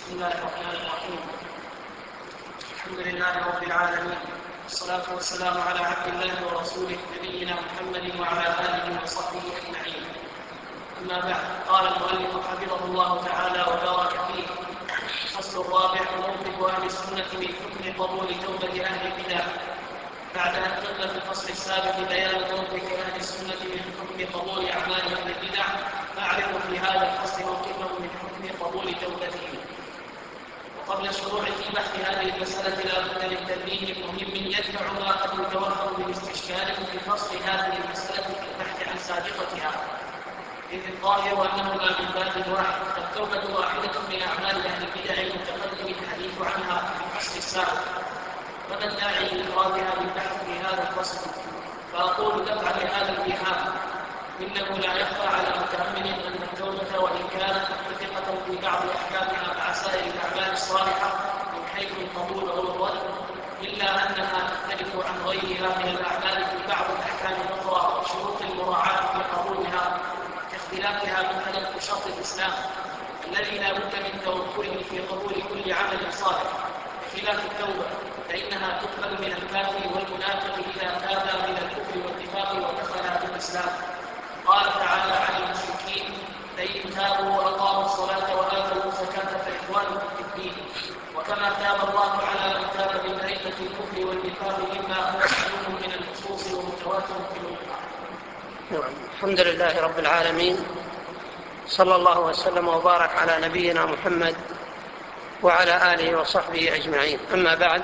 بسم الله الرحمن الرحيم. الحمد لله رب العالمين، والصلاة والسلام على عبد الله ورسوله نبينا محمد وعلى آله وصحبه أجمعين. أما بعد، قال المؤلف حفظه الله تعالى وبارك فيه: الفصل الرابع: موقف أهل السنة من حكم قبول توبة أهل البدع. بعد أن قلنا في الفصل السابق بيان موقف أهل السنة من حكم قبول أعمال أهل البدع، نعرف في هذا الفصل موقفهم من حكم قبول توبتهم. وقبل الشروع في بحث هذه المسألة لا بد من تنبيه مهم يدفع ما قد يتوهم بالاستشكال في فصل هذه المسألة في البحث عن سابقتها، إذ الظاهر أنهما من باب واحد، فالتوبة واحدة من أعمال أهل البدع المتقدم الحديث عنها في الفصل السابق، فما الداعي لإفرادها بالبحث في هذا الفصل؟ فأقول دفعا لهذا الإيهام: إنه لا يخفى على متأمل أن التوبة وإن كانت متفقة في بعض أحكامها مع سائر الأعمال الصالحة من حيث القبول أو الرد، إلا أنها تختلف عن غيرها من الأعمال في بعض الأحكام الأخرى وشروط المراعاة في قبولها، كاختلافها مثلا في شرط الإسلام الذي لا بد من توفره في قبول كل عمل صالح، بخلاف التوبة فإنها تقبل من الكافر والمنافق إذا تاب من الكفر والنفاق ودخل في الإسلام. قال تعالى عن المشركين: فإن تابوا وأقاموا الصلاة وآتوا الزكاة فإخوانكم في الدين. وكما تاب الله على من تاب من أئمة الكفر والنفاق مما هو معلوم من النصوص ومتواتر في الأمة. الحمد لله رب العالمين، صلى الله وسلم وبارك على نبينا محمد وعلى آله وصحبه أجمعين. أما بعد،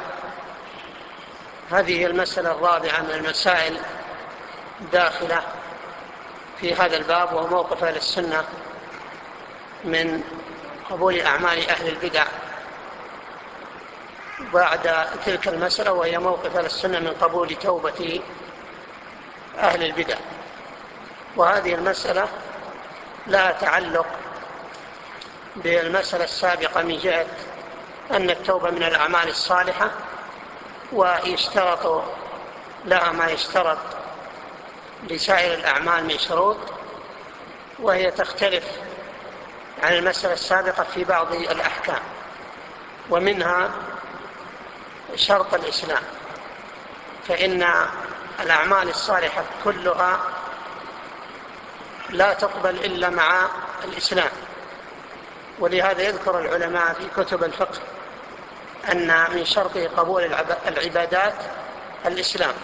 هذه المسألة الرابعة من المسائل داخلة في هذا الباب، وهو موقف أهل السنة من قبول أعمال أهل البدع. بعد تلك المسألة وهي موقف أهل السنة من قبول توبة أهل البدع، وهذه المسألة لا تعلق بالمسألة السابقة من جهة أن التوبة من الأعمال الصالحة ويشترط لها ما يشترط لسائر الأعمال من شروط، وهي تختلف عن المسألة السابقة في بعض الأحكام، ومنها شرط الإسلام، فإن الأعمال الصالحة كلها لا تقبل إلا مع الإسلام. ولهذا يذكر العلماء في كتب الفقه أن من شرطه قبول العبادات الإسلام.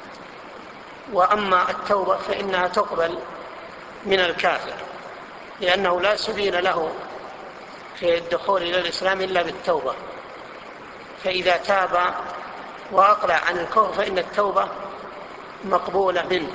وأما التوبة فإنها تقبل من الكافر، لأنه لا سبيل له في الدخول إلى الإسلام إلا بالتوبة، فإذا تاب وأقلع عن الكفر فإن التوبة مقبولة منه.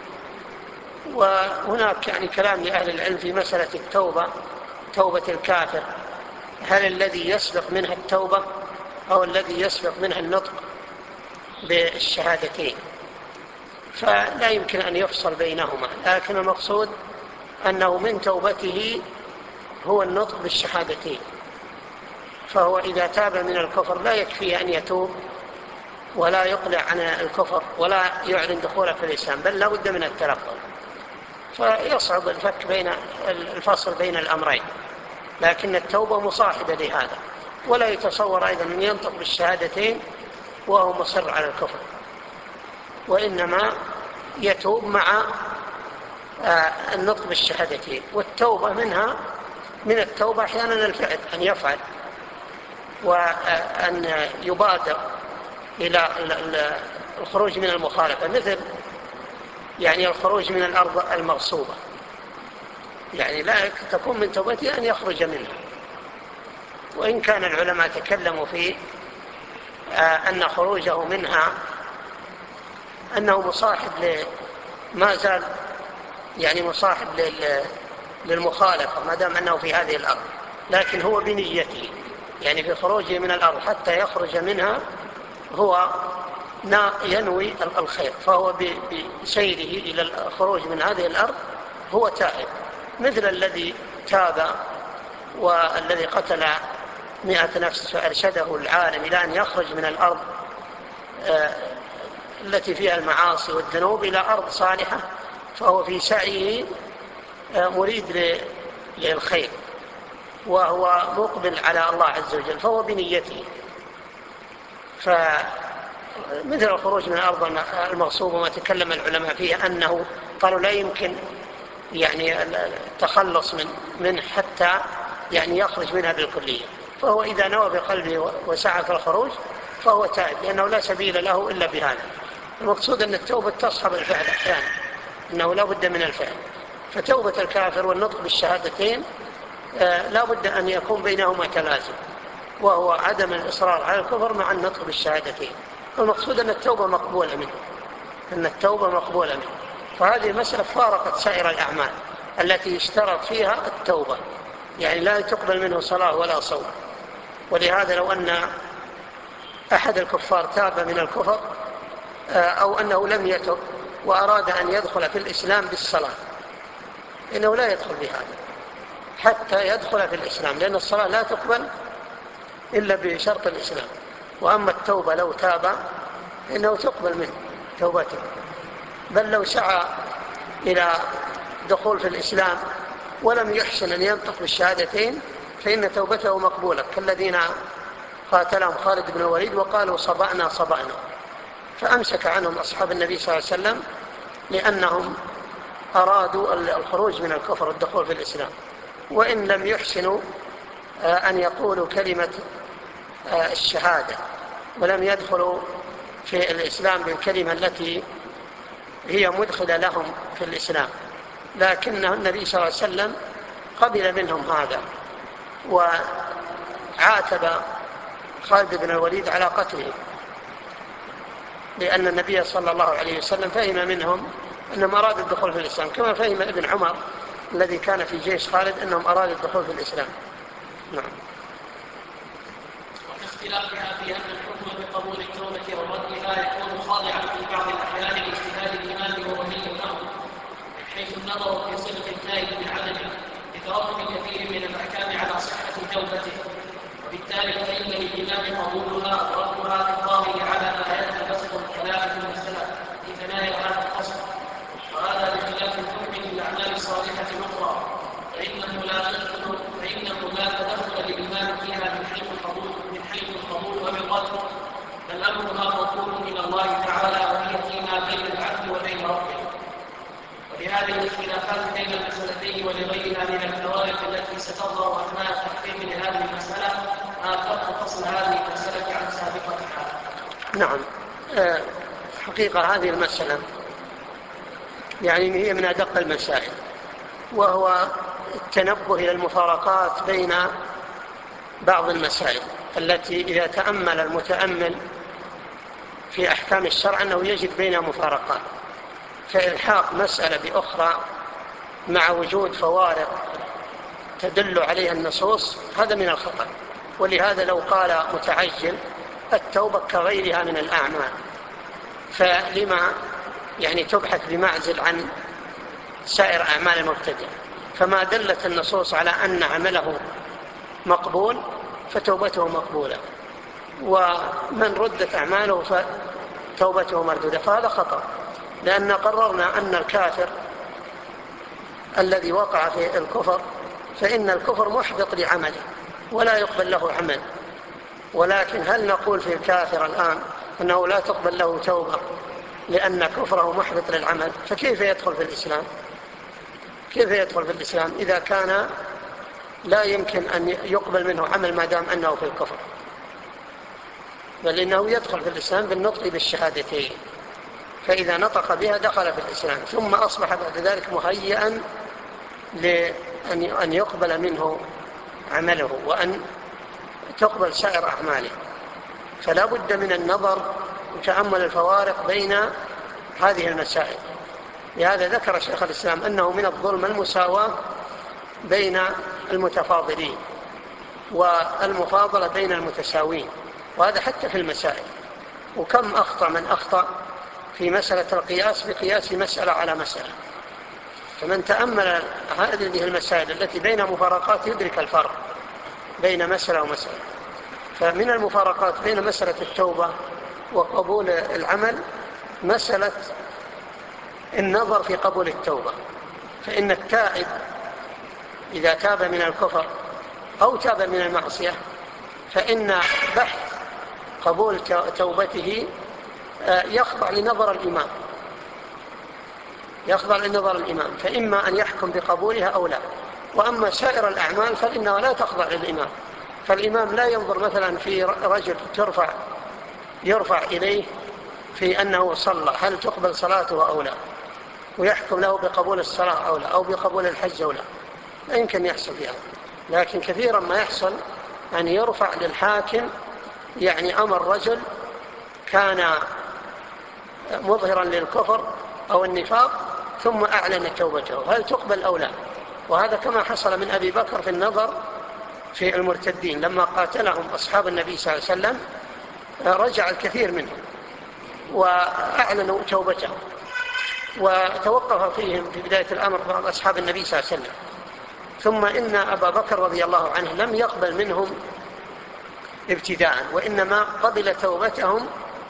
وهناك كلام لأهل العلم في مسألة التوبة، توبة الكافر، هل الذي يسبق منها التوبة أو الذي يسبق منها النطق بالشهادتين؟ فلا يمكن أن يفصل بينهما، لكن المقصود أنه من توبته هو النطق بالشهادتين، فهو إذا تاب من الكفر لا يكفي أن يتوب ولا يقلع عن الكفر ولا يعلن دخوله في الإسلام، بل لا بد من التلفظ، فيصعب الفصل بين الأمرين. لكن التوبة مصاحبة لهذا، ولا يتصور أيضا أن ينطق بالشهادتين وهو مصر على الكفر، وإنما يتوب مع النطق بالشهادتين. والتوبة من التوبة أحيانا الفعل، أن يفعل وأن يبادر إلى الخروج من المخالفة، مثل الخروج من الأرض المغصوبة، لا تكون من توبته أن يخرج منها. وإن كان العلماء تكلموا في أن خروجه منها أنه مصاحب ما زال مصاحب للمخالفة ما دام أنه في هذه الأرض، لكن هو بنيته، في خروجه من الأرض حتى يخرج منها هو ينوي الخير، فهو بسيره إلى الخروج من هذه الأرض هو تائب، مثل الذي تاب والذي قتل 100 نفس فأرشده العالم إلى أن يخرج من الأرض التي فيها المعاصي والذنوب إلى أرض صالحة، فهو في سعيه مريد للخير. وهو مقبل على الله عز وجل فهو بنيته. فمثل الخروج من الأرض المغصوبة وما تكلم العلماء فيه أنه قالوا لا يمكن يعني التخلص منه حتى يعني يخرج منها بالكلية، فهو إذا نوى بقلبه وسعى في الخروج فهو تائب، لأنه لا سبيل له إلا بهذا. المقصود أن التوبة تصحب الفعل أحيانا، أنه لا بد من الفعل. فتوبة الكافر والنطق بالشهادتين لا بد أن يكون بينهما تلازم، وهو عدم الإصرار على الكفر مع النطق بالشهادتين. المقصود أن التوبة مقبولة منه، أن التوبة مقبولة منه. فهذه المسألة فارقت سائر الأعمال التي اشترط فيها التوبة، يعني لا تقبل منه صلاة ولا صوم. ولهذا لو أن أحد الكفار تاب من الكفر أو أنه لم يتب وأراد أن يدخل في الإسلام بالصلاة، إنه لا يدخل بهذا حتى يدخل في الإسلام، لأن الصلاة لا تقبل إلا بشرط الإسلام. وأما التوبة لو تاب إنه تقبل منه توبته، بل لو سعى إلى دخول في الإسلام ولم يحسن أن ينطق بالشهادتين فإن توبته مقبولة، كالذين قاتلهم خالد بن الوليد وقالوا صبأنا صبأنا، فأمسك عنهم أصحاب النبي صلى الله عليه وسلم لأنهم أرادوا الخروج من الكفر والدخول في الإسلام، وإن لم يحسنوا أن يقولوا كلمة الشهادة ولم يدخلوا في الإسلام بالكلمة التي هي مدخلة لهم في الإسلام، لكن النبي صلى الله عليه وسلم قبل منهم هذا وعاتب خالد بن الوليد على قتله، لأن النبي صلى الله عليه وسلم فهم منهم أنهم أرادوا الدخول في الإسلام، كما فهم ابن عمر الذي كان في جيش خالد أنهم أرادوا الدخول في الإسلام. نعم. وفي اختلافها في أن الحكم بقبول التوبة وردها يكون خاضعا في بعض الأحيان لاجتهاد الإمام وولي الأمر، حيث النظر في صدق التائب من عدمه لترتب كثير من الأحكام على صحة توبته، وبالتالي فإن للإمام قبولها أو ردها بالظاهر على ما يتناسب الكلام في المسألة في ثنايا هذا الفصل. وهذا بخلاف الحكم بالأعمال الصالحة الأخرى، فإنه لا تدخل للإمام فيها من حيث القبول والرد، بل أمرها موكول إلى الله تعالى، وهي فيما بين العبد وبين ربه. ولهذه الاختلافات بين المسألتين ولغيرها من الفوائد التي ستظهر أثناء التحقيق لهذه المسألة ما فرق فصل هذه المسألة عن سابقتها. نعم. حقيقة هذه المسألة يعني هي من أدق المسائل، وهو التنبه إلى المفارقات بين بعض المسائل التي إذا تأمل المتأمل في أحكام الشرع أنه يجد بينها مفارقات، فإلحاق مسألة بأخرى مع وجود فوارق تدل عليها النصوص هذا من الخطأ. ولهذا لو قال متعجل التوبة كغيرها من الأعمال، فلما يعني تبحث بمعزل عن سائر أعمال المبتدع؟ فما دلت النصوص على أن عمله مقبول فتوبته مقبولة، ومن ردت أعماله فتوبته مردودة، فهذا خطأ. لأن قررنا أن الكافر الذي وقع في الكفر فإن الكفر محبط لعمله ولا يقبل له عمل، ولكن هل نقول في الكافر الآن أنه لا تقبل له توبة لأن كفره محبط للعمل؟ فكيف يدخل في الإسلام؟ كيف يدخل في الإسلام إذا كان لا يمكن أن يقبل منه عمل ما دام أنه في الكفر؟ بل إنه يدخل في الإسلام بالنطق بالشهادتين، فإذا نطق بها دخل في الإسلام، ثم أصبح بعد ذلك مهيئا لأن يقبل منه عمله وأن تقبل سائر أعماله. فلا بد من النظر وتأمل الفوارق بين هذه المسائل. لهذا ذكر شيخ الإسلام أنه من الظلم المساواة بين المتفاضلين والمفاضلة بين المتساوين، وهذا حتى في المسائل. وكم أخطأ من أخطأ في مسألة القياس بقياس مسألة على مسألة، فمن تأمل هذه المسائل التي بين مفارقات يدرك الفرق بين مسألة ومسألة. فمن المفارقات بين مسألة التوبة وقبول العمل مسألة النظر في قبول التوبة، فإن التائب إذا تاب من الكفر أو تاب من المعصية فإن بحث قبول توبته يخضع لنظر الإمام، فإما أن يحكم بقبولها أو لا. وأما سائر الأعمال فإنها لا تخضع للإمام، فالإمام لا ينظر مثلا في رجل يرفع إليه في أنه صلى هل تقبل صلاته أو لا، ويحكم له بقبول الصلاة أو لا، أو بقبول الحج أو لا. لا يمكن يحصل فيها. لكن كثيرا ما يحصل أن يرفع للحاكم يعني أمر رجل كان مظهرا للكفر أو النفاق ثم أعلن توبته هل تقبل أو لا. وهذا كما حصل من أبي بكر في النظر في المرتدين لما قاتلهم أصحاب النبي صلى الله عليه وسلم، رجع الكثير منهم وأعلنوا توبتهم، وتوقف فيهم في بداية الأمر بعض أصحاب النبي صلى الله عليه وسلم. ثم إن أبا بكر رضي الله عنه لم يقبل منهم ابتداء، وإنما قبل توبتهم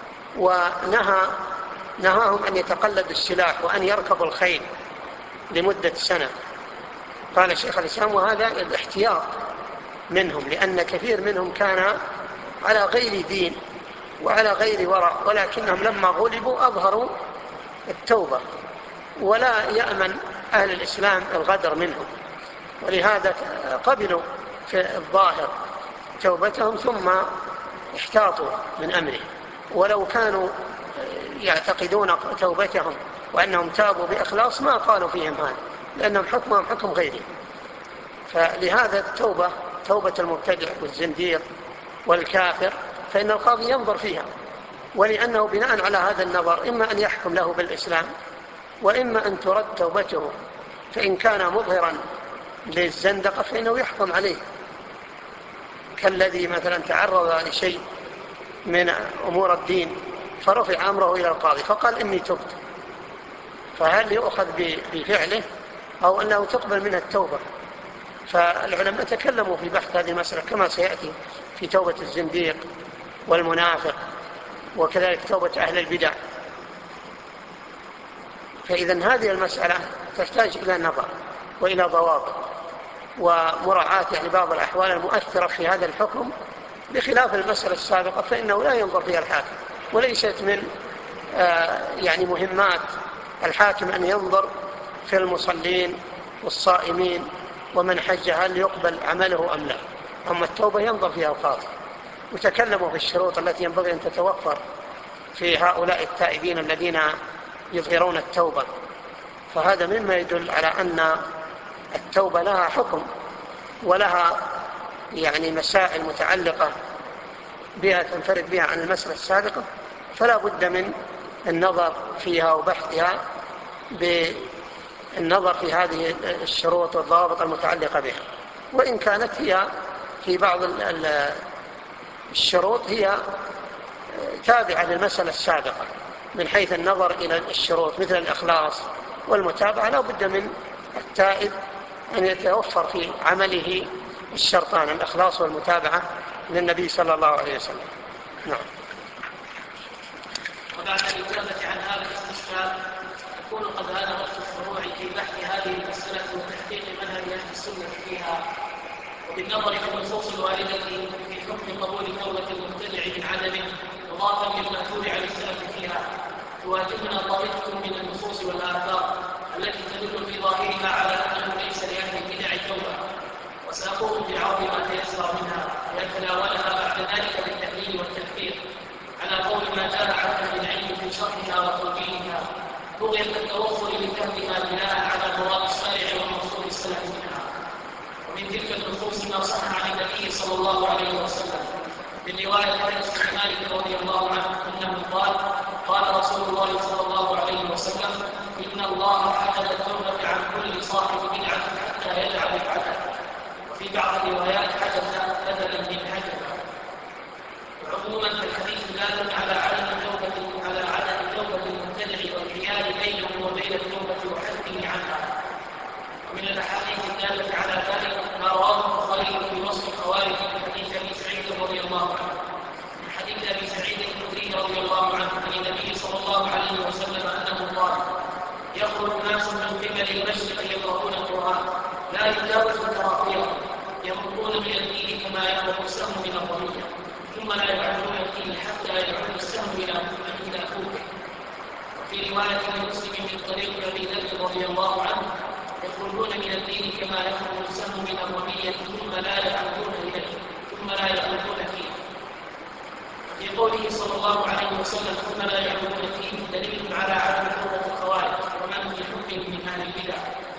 ونهاهم أن يتقلدوا السلاح وأن يركبوا الخيل لمدة سنة. قال شيخ الإسلام وهذا الاحتياط منهم، لأن كثير منهم كان على غير دين وعلى غير ورع، ولكنهم لما غلبوا أظهروا التوبة، ولا يأمن أهل الإسلام الغدر منهم، ولهذا قبلوا في الظاهر توبتهم ثم احتاطوا من أمره. ولو كانوا يعتقدون توبتهم وأنهم تابوا بإخلاص ما قالوا فيهم هذا، لأنهم حكمهم حكم غيرهم. فلهذا التوبة توبة المبتدع والزنديق والكافر فإن القاضي ينظر فيها، ولأنه بناء على هذا النظر إما أن يحكم له بالإسلام وإما أن ترد توبته، فإن كان مظهرا للزندقة فإنه يحكم عليه، كالذي مثلا تعرض لشيء من أمور الدين فرفع أمره إلى القاضي فقال إني تبت، فهل يؤخذ بفعله أو أنه تقبل منه التوبة؟ فالعلماء تكلموا في بحث هذه المسألة كما سيأتي في توبة الزنديق والمنافق، وكذلك توبة أهل البدع. فإذن هذه المسألة تحتاج إلى نظر وإلى ضوابط ومراعاة يعني بعض الأحوال المؤثرة في هذا الحكم، بخلاف المسألة السابقة فإنه لا ينظر فيها الحاكم، وليست من يعني مهمات الحاكم أن ينظر في المصلين والصائمين ومن حج هل يقبل عمله أم لا. أما التوبة ينظر فيها القاضي. وتكلموا في الشروط التي ينبغي أن تتوفر في هؤلاء التائبين الذين يظهرون التوبة، فهذا مما يدل على أن التوبة لها حكم ولها يعني مسائل متعلقة بها تنفرد بها عن المسألة السابقة، فلا بد من النظر فيها وبحثها بالنظر في هذه الشروط والضوابط المتعلقة بها. وإن كانت هي في بعض الشروط هي تابعة للمسألة السابقة من حيث النظر إلى الشروط مثل الإخلاص والمتابعة، لا بد من التائب أن يتوفر في عمله الشرطان الإخلاص والمتابعة للنبي صلى الله عليه وسلم. نعم. وبعد الإجابة عن هذا الاستشكال يكون قد هان وقت الشروع في بحث هذه المسألة وتحقيق منهج أهل السنة فيها، وبالنظر في النصوص الواردة في حكم قبول توبة المبتدع من عدمه مضافا للمأثور عن السلف فيها، تواجهنا طائفة من النصوص والآثار التي تدل في ظاهرها على أنه ليس لأهل البدع توبة، وسأقوم بعرض ما تيسر منها ويتناولها بعد ذلك بالتحليل والتحقيق على قول ما جاء عن أهل العلم في شرحها وتوجيهها، بغية التوصل لفهمها بناء على مراد الشارع ومقصود السلف منها. ومن تلك النصوص ما صح عن النبي صلى الله عليه وسلم من رواية أنس بن مالك رضي الله عنه أنه قال: قال رسول الله صلى الله عليه وسلم: إن الله حجب التوبة عن كل صاحب بدعة حتى يدع بدعته. وفي بعض الروايات حدث بدلا من حجب. وعموما فالحديث دال على عدم توبة المبتدع والحيال بينه وبين التوبة وحده عنها. ومن الأحاديث الدالة على ذلك ما رواه البخاري في وصف الخوارج من حديث أبي سعيد رضي الله عنه، من حديث أبي سعيد الخدري رضي الله عنه عن النبي صلى الله عليه وسلم أنه قال: يخرج ناس من قبل المشرق يقرؤون القرآن لا يجاوز تراقيهم يمرقون من الدين كما يمرق السهم من الرمية ثم لا يعدون فيه حتى يعود السهم إلى فوقه. وفي رواية لمسلم من طريق أبي ذر رضي الله عنه يخرجون من الدين كما يخرج السهم من الرمية ثم لا يعودون فيه. في قوله صلى الله عليه وسلم ثم لا يعودون فيه دليل على عدم توبة الخوارج ومن يحكم من أهل البدع.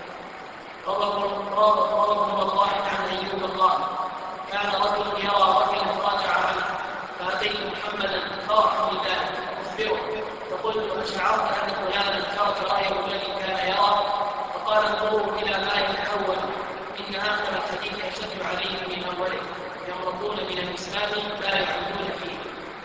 رواه الضاحك عن أيوب قال كان رجل يرى رجلا راجع عنه فأتيت محمدا فرحا بذلك أخبره فقلت أشعرت أن فلانا ترك رأيه الذي كان يرى؟ فقال انظروا إلى ما يتحول إن آخر الحديث أشد عليه من أوله يمرقون من الإسلام لا يعودون فيه.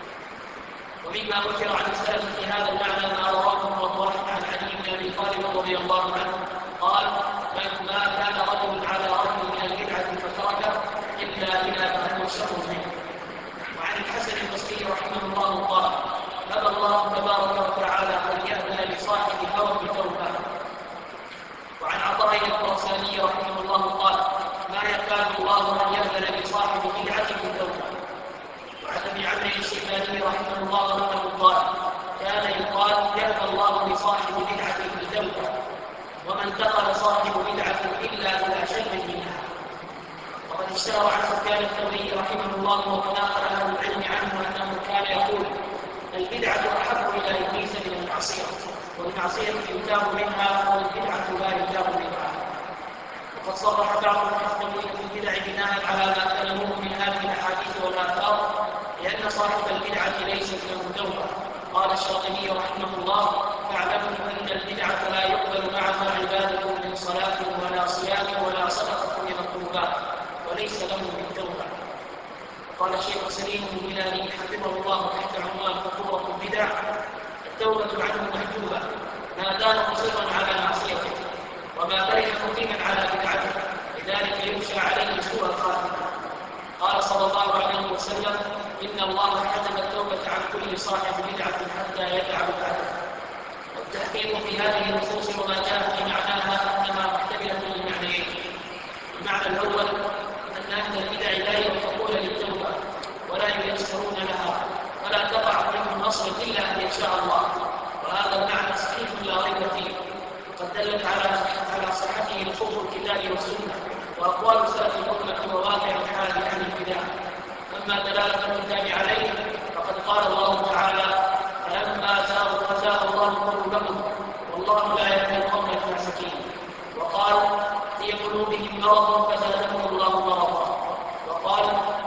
ومما ذكر عن السلف في هذا المعنى ما رواه الضاحك عن علي بن أبي طالب رضي الله عنه قال ما كان رجل على رجل من البدعة فتركه إلا إذا كان شر منه. وعن الحسن البصري رحمه الله قال أبى الله تبارك وتعالى أن يأذن لصاحب هوى بتوبة. وعن عطاء الخراساني رحمه الله قال ما يكاد الله أن يأذن لصاحب بدعة بتوبة. وعن أبي عمرو الشيباني رحمه الله أنه قال كان يقال يأذن الله لصاحب بدعة بتوبة وما انتقل صاحب بدعة إلا إلى شر منها. وقد اشتهر عن سفيان الثوري رحمه الله وتناقل أهل العلم عنه أنه كان يقول البدعة أحب إلى إبليس من المعصية والمعصية يتاب منها والبدعة لا يتاب منها. وقد صرح بعض المحققين في البدع بناء على ما كلموه من هذه الأحاديث والآثار لأن صاحب البدعة ليست له توبة. قال الشاطبي رحمه الله فاعلموا أن البدعة لا يقبل معها عبادة من صلاة ولا صيام ولا صدقة من القربات وليس له من توبة. قال الشيخ سليم الهلالي حفظه الله تحت عنوان خطورة البدع التوبة عنه محجوبة ما دام مصرا على معصيته وما برئ مقيما على بدعته لذلك يخشى عليه سوء الخاتمة. قال صلى الله عليه وسلم إن الله حجب التوبة عن كل صاحب بدعة حتى يدع بدعته. والتحقيق في هذه النصوص وما جاء في معناها أنها محتملة لمعنيين. المعنى الأول أن أهل البدع لا يوفقون للتوبة ولا ييسرون لها ولا تقع منهم النصر إلا أن يشاء الله وهذا المعنى صحيح لا ريب فيه. وقد دلت على صحته نصوص الكتاب والسنة وأقوال سلف الأمة وواقع الحال عن البدع. أما دلالة الكتاب عليه فقد قال الله تعالى فلما زاغوا الله قلوبهم والله لا يهدي القوم الفاسقين. وقال في قلوبهم مرض فزادهم الله مرضا. وقال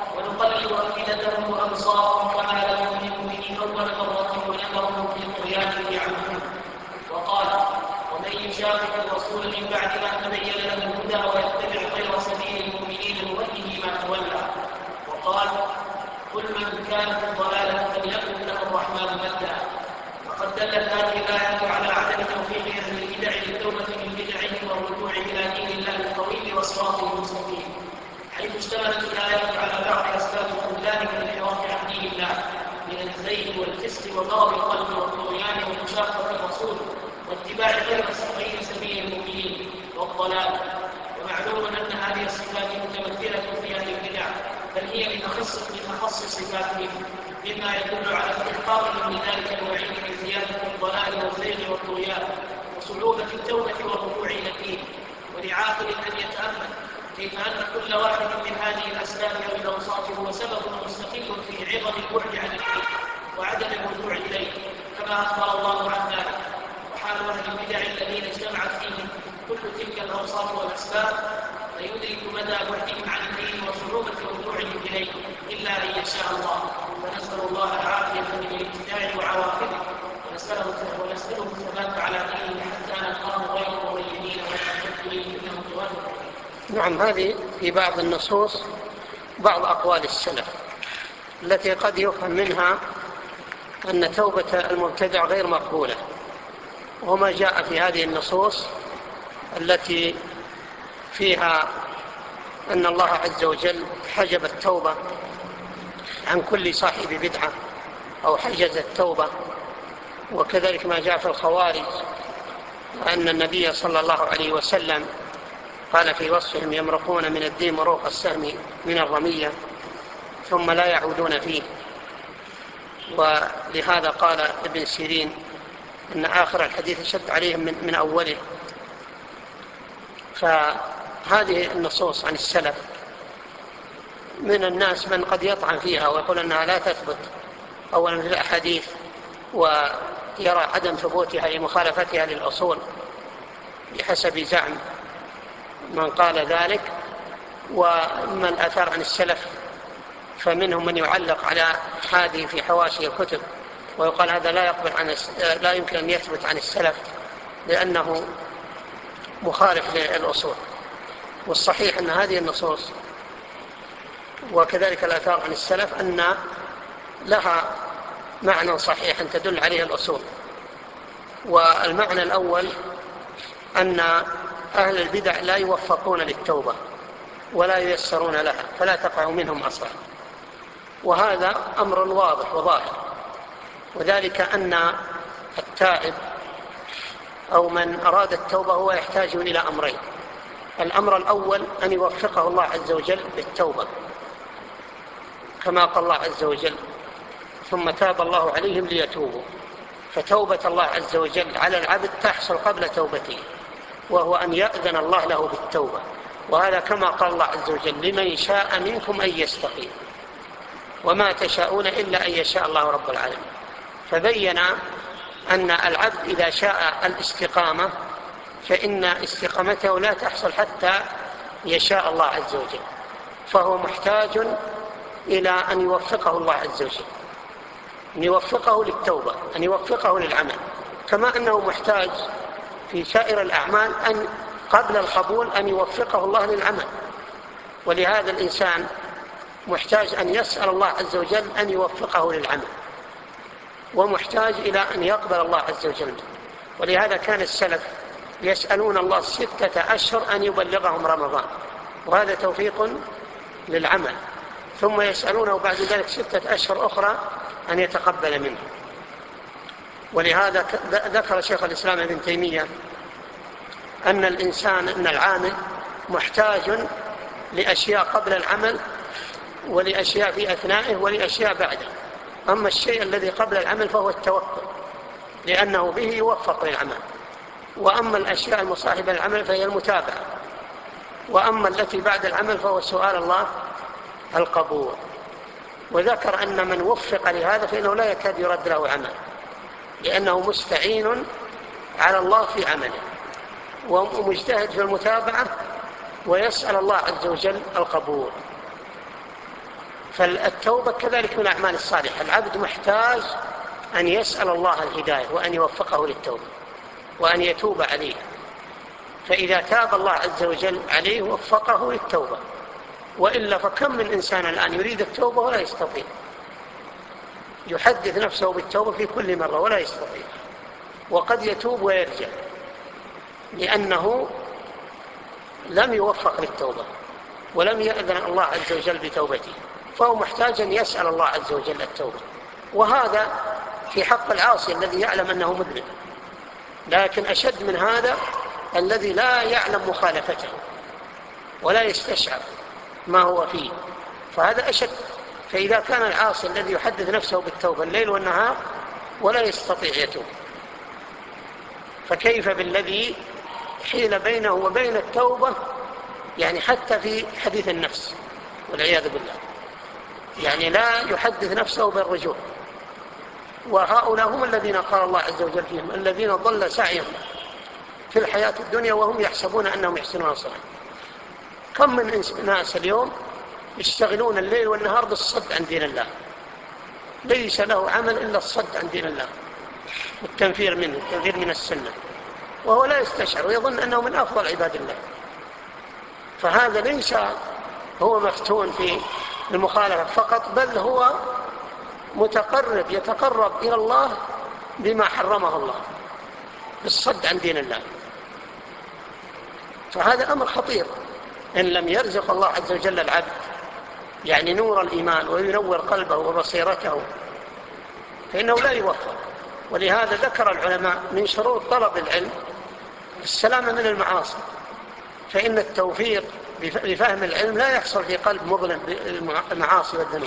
ونقلب أفئدتهم وأبصارهم كما لم يؤمنوا به أول مرة ونذرهم في طغيانهم يعمهون. وقال ومن يشاقق الرسول من بعد ما تبين له الهدى ويتبع غير سبيل المؤمنين نوله ما تولى. وقال قل من كان في الضلالة فليقل له الرحمن مدا. وقد دلت هذه الآيات على عدم توفيق أهل البدع للتوبة من بدعهم والرجوع إلى دين الله القويم وصراطه المستقيم حيث اشتملت الآيات على بعض أسباب الخذلان والانحراف عن دين الله من الزيغ والفسق ومرض القلب والطغيان ومشاقة الرسول واتباع غير سبيل المؤمنين والضلال. ومعلوم أن هذه الصفات متمثلة في أهل البدع بل هي من أخص صفاتهم مما يدل على استحقاقهم لذلك الوعيد من زيادة الضلال والزيغ والطغيان وصعوبة التوبة والرجوع إلى الدين. ولعاقل أن يتأمل كيف أن كل واحد من هذه الأسباب أو الأوصاف هو سبب مستقل في عظم البعد عن الدين وعدم الرجوع إليه كما أخبر الله عن ذلك. وحال أهل البدع الذين اجتمعت فيهم كل تلك الأوصاف والأسباب فيدرك مدى بعدهم عن الدين وصعوبة رجوعهم إليه إلا أن يشاء الله. فنسأل الله العافية من الابتداع وعواقبه ونسأله الثبات على دينه حتى نلقاه غير مضيعين ومتكبرين إنه جواد. نعم، هذه في بعض النصوص بعض أقوال السلف التي قد يفهم منها أن توبة المبتدع غير مقبولة، وما جاء في هذه النصوص التي فيها أن الله عز وجل حجب التوبة عن كل صاحب بدعة أو حجز التوبة، وكذلك ما جاء في الخوارج وأن النبي صلى الله عليه وسلم قال في وصفهم: يمرقون من الدين مروق السهم من الرمية ثم لا يعودون فيه. ولهذا قال ابن سيرين إن آخر الحديث شد عليهم من أوله. فهذه النصوص عن السلف من الناس من قد يطعن فيها ويقول أنها لا تثبت أولا في الأحاديث، ويرى عدم ثبوتها لمخالفتها للأصول بحسب زعم من قال ذلك. وأما الآثار عن السلف فمنهم من يعلق على هذه في حواشي الكتب ويقال هذا لا يمكن أن يثبت عن السلف لأنه مخالف للأصول. والصحيح أن هذه النصوص وكذلك الآثار عن السلف أن لها معنى صحيح تدل عليه الأصول. والمعنى الأول أن أهل البدع لا يوفقون للتوبة ولا ييسرون لها فلا تقع منهم أصلا، وهذا أمر واضح وظاهر. وذلك أن التائب أو من أراد التوبة هو يحتاج إلى أمرين: الأمر الأول أن يوفقه الله عز وجل للتوبة كما قال الله عز وجل: ثم تاب الله عليهم ليتوبوا. فتوبة الله عز وجل على العبد تحصل قبل توبته، وهو أن يأذن الله له بالتوبة. وهذا كما قال الله عز وجل: لمن شاء منكم أن يستقيم وما تشاءون إلا أن يشاء الله رب العالمين. فبين أن العبد إذا شاء الاستقامة فإن استقامته لا تحصل حتى يشاء الله عز وجل، فهو محتاج إلى أن يوفقه الله عز وجل، أن يوفقه للتوبة، أن يوفقه للعمل، كما أنه محتاج في سائر الأعمال أن قبل القبول أن يوفقه الله للعمل. ولهذا الإنسان محتاج أن يسأل الله عز وجل أن يوفقه للعمل، ومحتاج إلى أن يقبل الله عز وجل. ولهذا كان السلف يسألون الله 6 أشهر أن يبلغهم رمضان، وهذا توفيق للعمل، ثم يسألونه بعد ذلك 6 أشهر أخرى أن يتقبل منه. ولهذا ذكر شيخ الإسلام ابن تيمية أن العامل محتاج لأشياء قبل العمل ولأشياء في أثنائه ولأشياء بعده. أما الشيء الذي قبل العمل فهو التوكل، لأنه به يوفق للعمل. وأما الأشياء المصاحبة للعمل فهي المتابعة. وأما التي بعد العمل فهو سؤال الله القبول. وذكر أن من وفق لهذا فإنه لا يكاد يرد له عمل، لأنه مستعين على الله في عمله ومجتهد في المتابعة ويسأل الله عز وجل القبول. فالتوبة كذلك من الأعمال الصالحة. العبد محتاج أن يسأل الله الهداية وأن يوفقه للتوبة وأن يتوب عليه. فإذا تاب الله عز وجل عليه وفقه للتوبة، وإلا فكم من إنسان الآن يريد التوبة ولا يستطيع، يحدث نفسه بالتوبة في كل مرة ولا يستطيع، وقد يتوب ويرجع لأنه لم يوفق للتوبة ولم يأذن الله عز وجل بتوبته، فهو محتاج أن يسأل الله عز وجل التوبة. وهذا في حق العاصي الذي يعلم أنه مذنب، لكن أشد من هذا الذي لا يعلم مخالفته ولا يستشعر ما هو فيه، فهذا أشد. فإذا كان العاصي الذي يحدث نفسه بالتوبة الليل والنهار ولا يستطيع يتوب، فكيف بالذي حيل بينه وبين التوبة، يعني حتى في حديث النفس والعياذ بالله، يعني لا يحدث نفسه بالرجوع. وهؤلاء هم الذين قال الله عز وجل فيهم: الذين ضل سعيهم في الحياة الدنيا وهم يحسبون أنهم يحسنون صنعا. كم من ناس اليوم يشتغلون الليل والنهار بالصد عن دين الله، ليس له عمل إلا الصد عن دين الله والتنفير منه، التنفير من السنة، وهو لا يستشعر ويظن أنه من أفضل عباد الله. فهذا ليس هو مفتون في المخالفة فقط، بل هو متقرب يتقرب إلى الله بما حرمه الله بالصد عن دين الله. فهذا أمر خطير. إن لم يرزق الله عز وجل العبد يعني نور الإيمان وينور قلبه وبصيرته فإنه لا يوفق. ولهذا ذكر العلماء من شروط طلب العلم السلامة من المعاصي، فإن التوفيق لفهم العلم لا يحصل في قلب مظلم بالمعاصي والذنوب.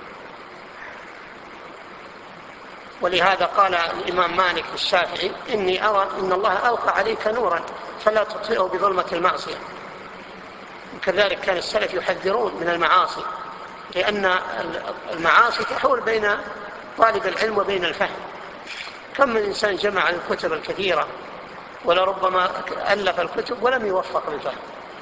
ولهذا قال الإمام مالك الشافعي: إني أرى أن الله ألقى عليك نورا فلا تطفئه بظلمة المعصية. وكذلك كان السلف يحذرون من المعاصي، لأن المعاصي تحول بين طالب العلم وبين الفهم. كم من إنسان جمع الكتب الكثيرة ولربما ألف الكتب ولم يوفق للفهم.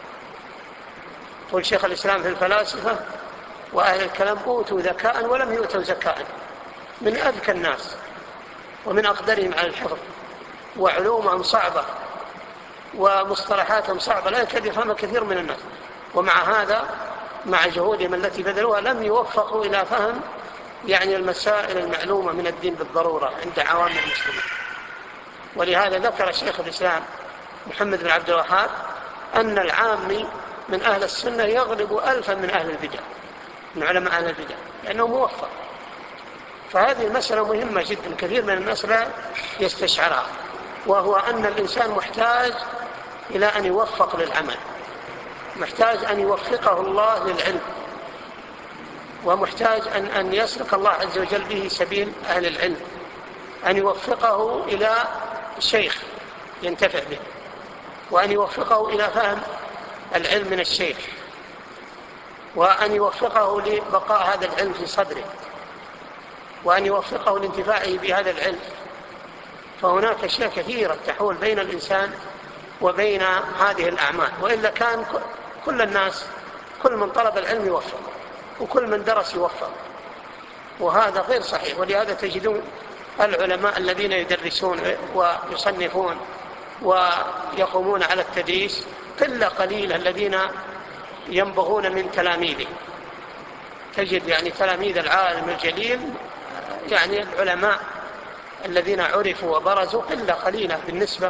قل شيخ الإسلام في الفلاسفة وأهل الكلام أوتوا ذكاء ولم يؤتوا زكاء، من أذكى الناس ومن أقدرهم على الحفظ، وعلومهم صعبة ومصطلحاتهم صعبة لا يكاد يفهمها كثير من الناس، ومع هذا مع جهودهم التي بذلوها لم يوفقوا إلى فهم يعني المسائل المعلومة من الدين بالضرورة عند عوام المسلمين. ولهذا ذكر شيخ الإسلام محمد بن عبد الوهاب أن العامي من أهل السنة يغلب 1000 من أهل البدع، من علماء أهل البدع، لأنه موفق. فهذه المسألة مهمة جدا، كثير من الناس لا يستشعرها، وهو أن الإنسان محتاج إلى أن يوفق للعمل، محتاج أن يوفقه الله للعلم، ومحتاج أن يسلك الله عز وجل به سبيل أهل العلم، أن يوفقه إلى الشيخ ينتفع به، وأن يوفقه إلى فهم العلم من الشيخ، وأن يوفقه لبقاء هذا العلم في صدره، وأن يوفقه لانتفاعه بهذا العلم. فهناك أشياء كثيرة تحول بين الإنسان وبين هذه الأعمال، وإلا كان كل الناس، كل من طلب العلم يوفق، وكل من درس يوفق، وهذا غير صحيح. ولهذا تجدون العلماء الذين يدرسون ويصنفون ويقومون على التدريس قلة قليلة الذين ينبغون من تلاميذه. تجد يعني تلاميذ العالم الجليل، يعني العلماء الذين عرفوا وبرزوا قلة قليلة بالنسبة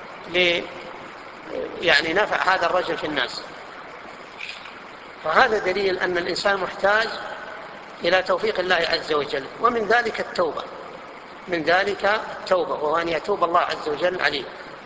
يعني نفع هذا الرجل في الناس. فهذا دليل أن الإنسان محتاج إلى توفيق الله عز وجل، ومن ذلك التوبة، من ذلك التوبة، وهو أن يتوب الله عز وجل عليه.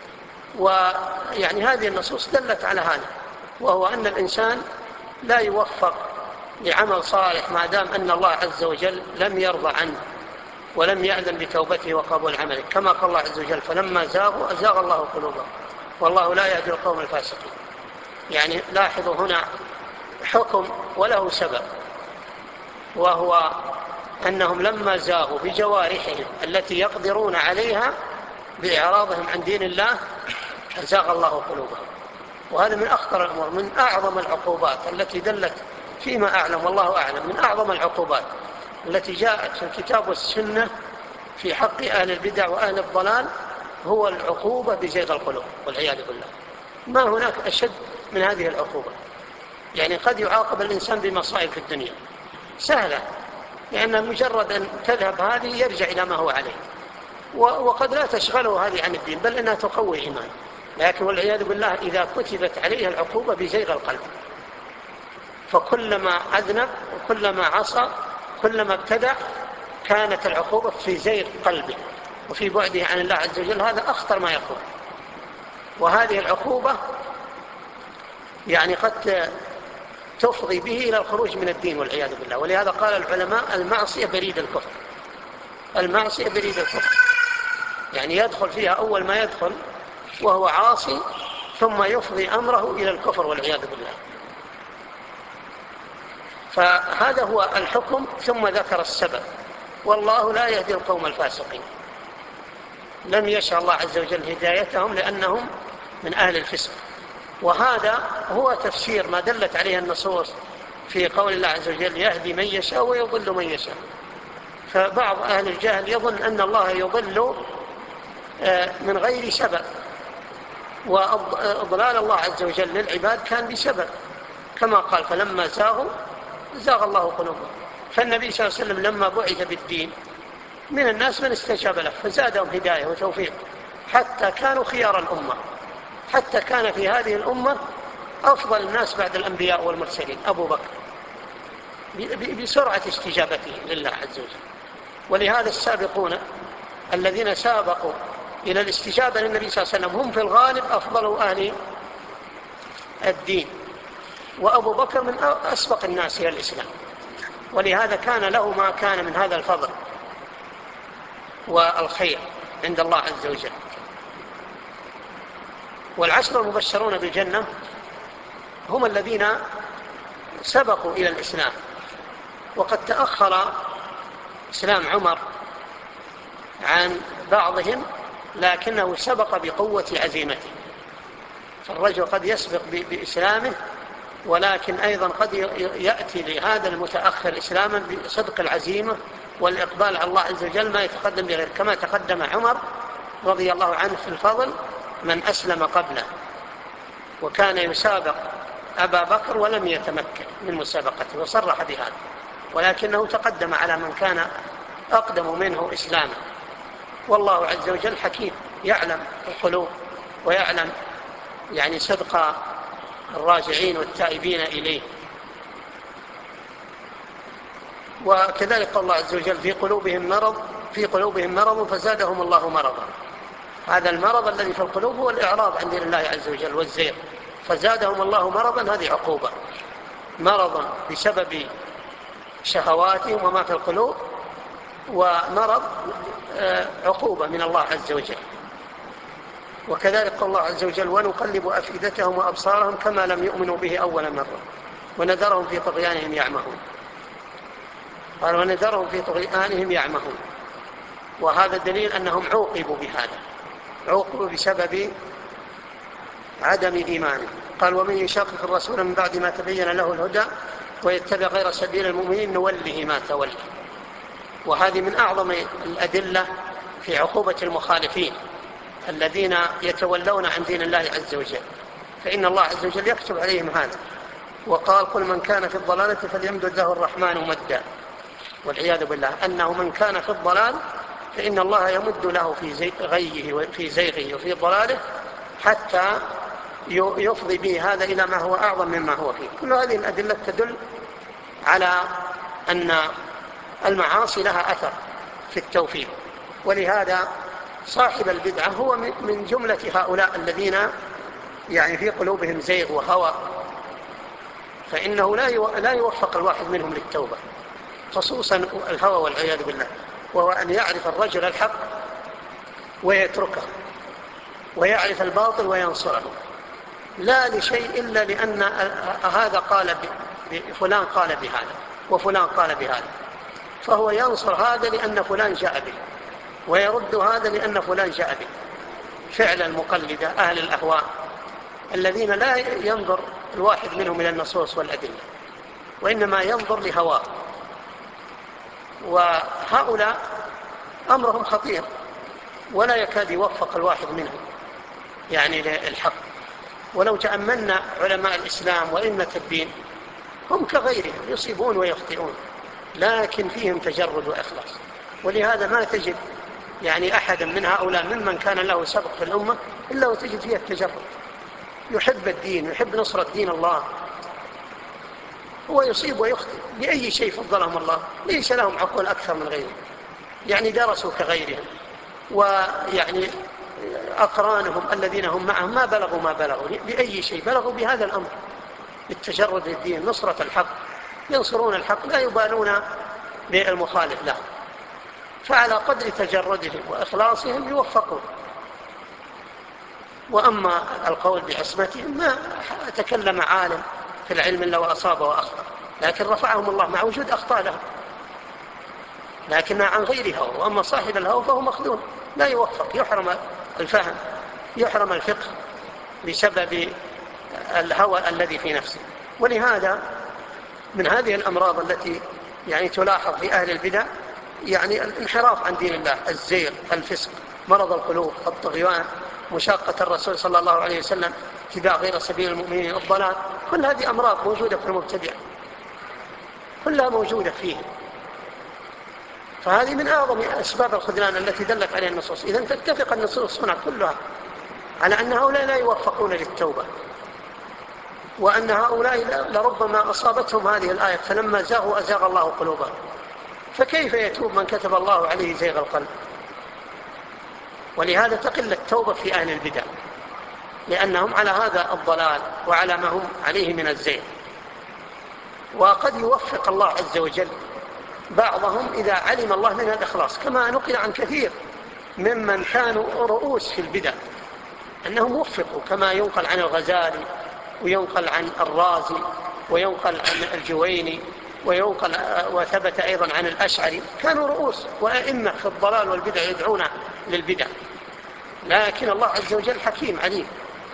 ويعني هذه النصوص دلت على هذا، وهو أن الإنسان لا يوفق لعمل صالح ما دام أن الله عز وجل لم يرضى عنه ولم يأذن بتوبته وقبول عمله، كما قال الله عز وجل: فلما زاغوا أزاغ الله قلوبهم والله لا يهدي القوم الفاسقين. يعني لاحظوا هنا حكم وله سبب، وهو أنهم لما زاغوا بجوارحهم التي يقدرون عليها بإعراضهم عن دين الله أزاغ الله قلوبهم. وهذا من أخطر الأمور، من أعظم العقوبات التي دلت فيما أعلم والله أعلم، من أعظم العقوبات التي جاءت في الكتاب والسنة في حق أهل البدع وأهل الضلال هو العقوبة بزيغ القلوب والعياذ بالله. ما هناك أشد من هذه العقوبة. يعني قد يعاقب الإنسان بمصائب في الدنيا سهلة، لأن مجرد أن تذهب هذه يرجع إلى ما هو عليه، وقد لا تشغله هذه عن الدين، بل إنها تقوي إيمان. لكن والعياذ بالله إذا كتبت عليه العقوبة بزيغ القلب، فكلما أذنب وكلما عصى كلما ابتدع كانت العقوبة في زيغ قلبه وفي بعده عن الله عز وجل. هذا أخطر ما يكون. وهذه العقوبة يعني قد تفضي به إلى الخروج من الدين والعياذ بالله. ولهذا قال العلماء: المعصية بريد الكفر. المعصية بريد الكفر، يعني يدخل فيها أول ما يدخل وهو عاصي، ثم يفضي أمره إلى الكفر والعياذ بالله. فهذا هو الحكم. ثم ذكر السبب: والله لا يهدي القوم الفاسقين. لم يشاء الله عز وجل هدايتهم لأنهم من أهل الفسق. وهذا هو تفسير ما دلت عليه النصوص في قول الله عز وجل: يهدي من يشاء ويضل من يشاء. فبعض أهل الجهل يظن أن الله يضل من غير سبب، وإضلال الله عز وجل للعباد كان بسبب، كما قال: فلما زاغوا زاغ الله قلوبهم. فالنبي صلى الله عليه وسلم لما بعث بالدين من الناس من استجاب له فزادهم هداية وتوفيق، حتى كانوا خيار الأمة، حتى كان في هذه الأمة أفضل الناس بعد الأنبياء والمرسلين أبو بكر بسرعة استجابته لله عز وجل. ولهذا السابقون الذين سابقوا إلى الاستجابة للنبي صلى الله عليه وسلم هم في الغالب أفضل أهل الدين، وأبو بكر من أسبق الناس إلى الإسلام، ولهذا كان له ما كان من هذا الفضل والخير عند الله عز وجل. والعشر المبشرون بالجنة هم الذين سبقوا إلى الإسلام، وقد تأخر إسلام عمر عن بعضهم، لكنه سبق بقوة عزيمته. فالرجل قد يسبق بإسلامه، ولكن أيضا قد يأتي لهذا المتأخر إسلاما بصدق العزيمة والإقبال على الله عز وجل ما يتقدم بغير، كما تقدم عمر رضي الله عنه في الفضل من أسلم قبله، وكان يسابق أبا بكر ولم يتمكن من مسابقته وصرح بهذا، ولكنه تقدم على من كان أقدم منه إسلاما. والله عز وجل حكيم يعلم القلوب ويعلم يعني صدق الراجعين والتائبين إليه. وكذلك قال الله عز وجل في قلوبهم مرض فزادهم الله مرضا. هذا المرض الذي في القلوب هو الإعراض عن دين الله عز وجل والزيغ، فزادهم الله مرضا، هذه عقوبة، مرض بسبب شهواتهم وما في القلوب، ومرض عقوبة من الله عز وجل. وكذلك قال الله عز وجل ونقلب أفئدتهم وأبصارهم كما لم يؤمنوا به أول مرة ونذرهم في طغيانهم يعمهون. قال ونذرهم في طغيانهم يعمهون، وهذا دليل أنهم عوقبوا بهذا، عوقبوا بسبب عدم إيمانه. قال ومن يشاقق الرسول من بعد ما تبين له الهدى ويتبع غير سبيل المؤمنين نوله ما تولى. وهذه من أعظم الأدلة في عقوبة المخالفين الذين يتولون عن دين الله عز وجل، فإن الله عز وجل يكتب عليهم هذا. وقال قل من كان في الضلالة فليمدد له الرحمن مدا، والعياذ بالله أنه من كان في الضلال فإن الله يمد له في غيه وفي زيغه وفي ضلاله حتى يفضي به هذا إلى ما هو أعظم مما هو فيه. كل هذه الأدلة تدل على أن المعاصي لها أثر في التوفيق، ولهذا صاحب البدعة هو من جملة هؤلاء الذين يعني في قلوبهم زيغ وهوى، فإنه لا يوفق الواحد منهم للتوبة، خصوصا الهوى والعياذ بالله، وهو أن يعرف الرجل الحق ويتركه، ويعرف الباطل وينصره، لا لشيء إلا لأن هذا قال فلان قال بهذا وفلان قال بهذا، فهو ينصر هذا لأن فلان جاء به، ويرد هذا لأن فلان جاء به. فعل المقلدة أهل الأهواء الذين لا ينظر الواحد منهم إلى النصوص والأدلة، وإنما ينظر لهواه، وهؤلاء أمرهم خطير، ولا يكاد يوفق الواحد منهم يعني للحق. ولو تأملنا علماء الإسلام وإمة الدين هم كغيرهم يصيبون ويخطئون، لكن فيهم تجرد وإخلاص، ولهذا ما تجد يعني أحدا من هؤلاء ممن كان له سبق في الأمة إلا وتجد فيها التجرد، يحب الدين ويحب نصرة دين الله، هو يصيب ويخطئ بأي شيء فضلهم الله، ليس لهم عقول أكثر من غيرهم، يعني درسوا كغيرهم، ويعني أقرانهم الذين هم معهم ما بلغوا بأي شيء بلغوا بهذا الأمر، بالتجرد للدين، نصرة الحق، ينصرون الحق لا يبالون بالمخالف له، فعلى قدر تجردهم وإخلاصهم يوفقون. وأما القول بعصمتهم ما تكلم عالم في العلم إلا وأصاب وأخطأ، لكن رفعهم الله مع وجود أخطاء لهم، لكنها عن غير هوى. وأما صاحب الهوى فهو مخذول لا يوفق، يحرم الفهم، يحرم الفقه بسبب الهوى الذي في نفسه. ولهذا من هذه الأمراض التي يعني تلاحظ في أهل البدع يعني الانحراف عن دين الله، الزيغ، الفسق، مرض القلوب، الطغيان، مشاقة الرسول صلى الله عليه وسلم، اتباع غير سبيل المؤمنين، الضلال، كل هذه أمراض موجودة في المبتدع، كلها موجودة فيه. فهذه من أعظم أسباب الخذلان التي دلت عليها النصوص. إذن تتفق النصوص هنا كلها على أن هؤلاء لا يوفقون للتوبة، وأن هؤلاء لربما أصابتهم هذه الآية فلما زاغوا أزاغ الله قلوبهم، فكيف يتوب من كتب الله عليه زيغ القلب؟ ولهذا تقل التوبة في أهل البدع، لأنهم على هذا الضلال وعلى ما هم عليه من الزين. وقد يوفق الله عز وجل بعضهم إذا علم الله منها الإخلاص، كما نقل عن كثير ممن كانوا رؤوس في البدع أنهم وفقوا، كما ينقل عن الغزالي وينقل عن الرازي وينقل عن الجويني وثبت أيضا عن الأشعري، كانوا رؤوس وأئمة في الضلال والبدع يدعون للبدع، لكن الله عز وجل حكيم عليم،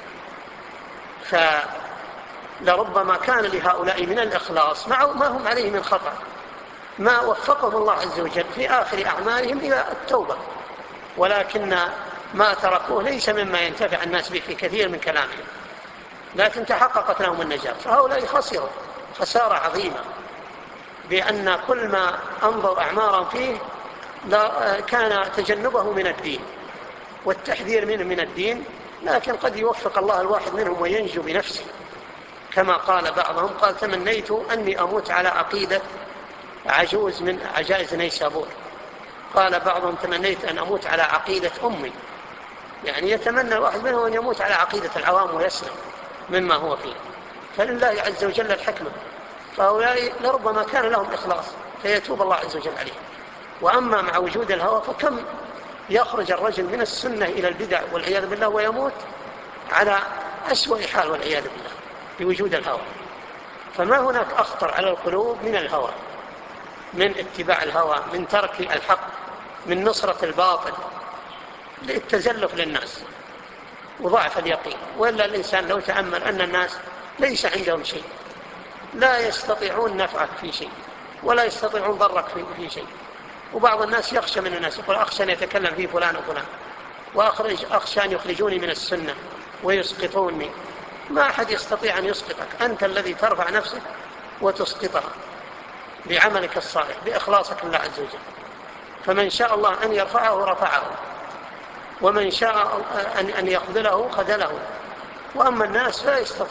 فلربما كان لهؤلاء من الإخلاص ما هم عليه من خطأ ما وفقهم الله عز وجل في آخر أعمالهم إلى التوبة، ولكن ما تركوه ليس مما ينتفع الناس به في كثير من كلامهم، لكن تحققت لهم النجاة. فهؤلاء خسروا خسارة عظيمة، بأن كل ما أمضوا أعمارا فيه كان تجنبه من الدين والتحذير منه من الدين، لكن قد يوفق الله الواحد منهم وينجو بنفسه، كما قال بعضهم قال: تمنيت أني أموت على عقيدة عجوز من عجائز نيسابور. قال بعضهم: تمنيت أن أموت على عقيدة أمي، يعني يتمنى الواحد منهم أن يموت على عقيدة العوام ويسلم مما هو فيه. فلله عز وجل الحكمة، فهؤلاء لربما كان لهم إخلاص فيتوب الله عز وجل عليه. وأما مع وجود الهوى فكم يخرج الرجل من السنة إلى البدع والعياذ بالله ويموت على أسوأ حال والعياذ بالله بوجود الهوى. فما هناك أخطر على القلوب من الهوى، من اتباع الهوى، من ترك الحق، من نصرة الباطل، للتزلف للناس وضعف اليقين. وإلا الإنسان لو تأمل أن الناس ليس عندهم شيء، لا يستطيعون نفعك في شيء ولا يستطيعون ضرك في شيء، وبعض الناس يخشى من الناس، يقول: أخشى أن يتكلم فيه فلان وفلان، وأخشى أن يخرجوني من السنة ويسقطوني. ما أحد يستطيع أن يسقطك، أنت الذي ترفع نفسك وتسقطها بعملك الصالح بإخلاصك لله عز وجل. فمن شاء الله أن يرفعه رفعه، ومن شاء أن يخذله خذله. وأما الناس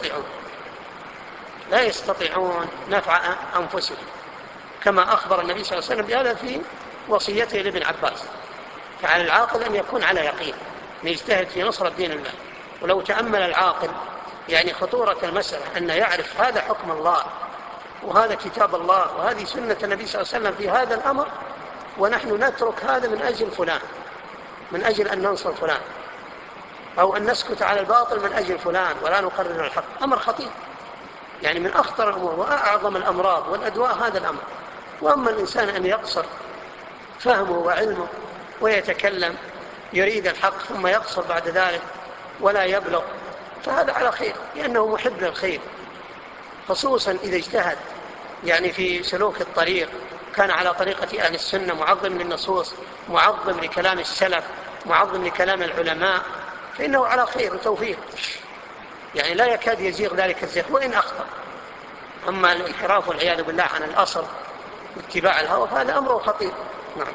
لا يستطيعون نفع أنفسهم، كما أخبر النبي صلى الله عليه وسلم بهذا في وصيته لابن عباس. فعلى العاقل أن يكون على يقين، أن يجتهد في نصرة دين الله. ولو تأمل العاقل يعني خطورة المسألة، أن يعرف هذا حكم الله وهذا كتاب الله وهذه سنة النبي صلى الله عليه وسلم في هذا الأمر، ونحن نترك هذا من أجل فلان، من أجل أن ننصر فلان، أو أن نسكت على الباطل من أجل فلان ولا نقرر الحق. أمر خطير، يعني من أخطر الأمور وأعظم الأمراض والأدواء هذا الأمر. وأما الإنسان أن يقصر فهمه وعلمه ويتكلم يريد الحق ثم يقصر بعد ذلك ولا يبلغ، فهذا على خير، لأنه محب للخير، خصوصا إذا اجتهد يعني في سلوك الطريق، كان على طريقة أهل السنة، معظم للنصوص، معظم لكلام السلف، معظم لكلام العلماء، فإنه على خير وتوفيق، يعني لا يكاد يزيغ ذلك الزيغ وإن أخطأ. أما الانحراف والعياذ بالله عن الأصل واتباع الهوى فهذا أمره خطير. نعم.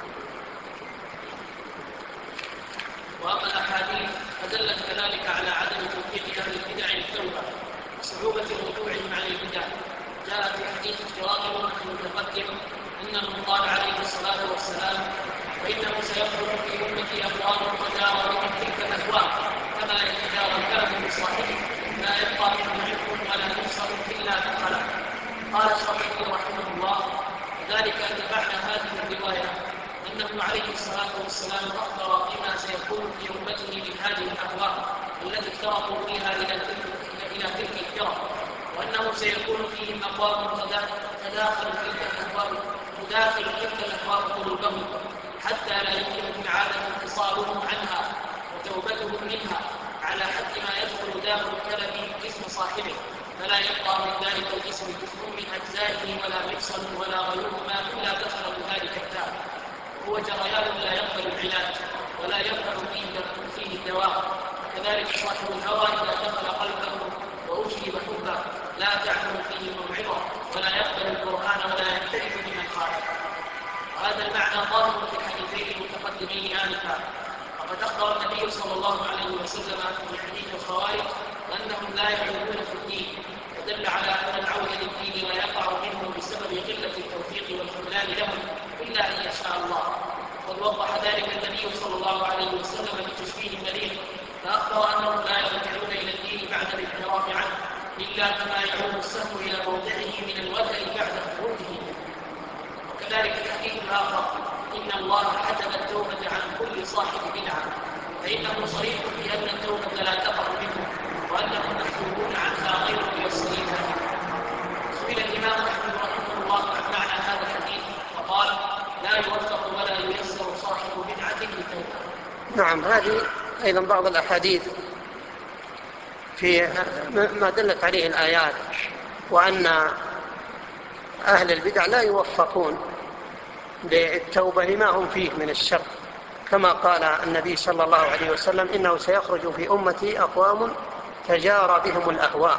وأما الأحاديث فدلت كذلك على عدم توفيق أهل البدع التوبة وصعوبة رجوعهم عن البدع. جاء في حديث افتراض المتقدم أنه قال عليه الصلاة والسلام: فإنه سيخرج في أمتي أقوام تدارى بهم تلك الأهواء كما يتدارى الكلب بصاحبه، لا يبقى منهم علم ولا نفسه إلا دخله. قال الشافعي رحمه الله: وذلك أن معنى هذه الرواية أنه عليه الصلاة والسلام أخبر بما سيكون في أمته من هذه الأهواء التي افترقوا فيها إلى تلك الفرق، وأنه سيكون فيهم أقوام تداخل تلك الأهواء قلوبهم حتى لا يمكن في العادة انفصالهم عنها وتوبتهم منها على حد ما يدخل داء الكلب جسم صاحبه، فلا يبقى من ذلك الجسم جزء من أجزائه ولا مفصل ولا غيرهما إلا دخل بذلك الداء، وهو جريان لا يقبل العلاج ولا ينفع فيه الدواء. كذلك صاحب الهوى إذا دخل قلبه وأجلب حبه لا تعمل فيه موعظة ولا يقبل القرآن ولا ينتهي من الخالق. وهذا المعنى ظاهر في الحديثين المتقدمين آنفا. وقد أخبر النبي صلى الله عليه وسلم في حديث الخوارج أنهم لا يعودون في الدين، ودل على أن العودة للدين لا يقع منه بسبب قلة التوفيق والخذلان لهم إلا أن يشاء الله. وقد وضح ذلك النبي صلى الله عليه وسلم بتشبيه بليغ، فأخبر أنهم لا يرجعون إلى بعد الانحراف عنه، إلا كما يعود السهم إلى موضعه من الوتر بعد خروجه. وكذلك في الحديث الآخر: إن الله حجب التوبة عن كل صاحب بدعة، فإنه صريح في أن التوبة لا تقع منه، وأنهم مكتوبون عنها غير ميسرين. سئل الإمام أحمد رحمه الله عن معنى هذا الحديث فقال: لا يوفق ولا ييسر صاحب بدعة للتوبة. نعم، هذه أيضا بعض الأحاديث في ما دلت عليه الآيات، وأن أهل البدع لا يوفقون للتوبة لما هم فيه من الشر، كما قال النبي صلى الله عليه وسلم: إنه سيخرج في أمتي أقوام تجارى بهم الأهواء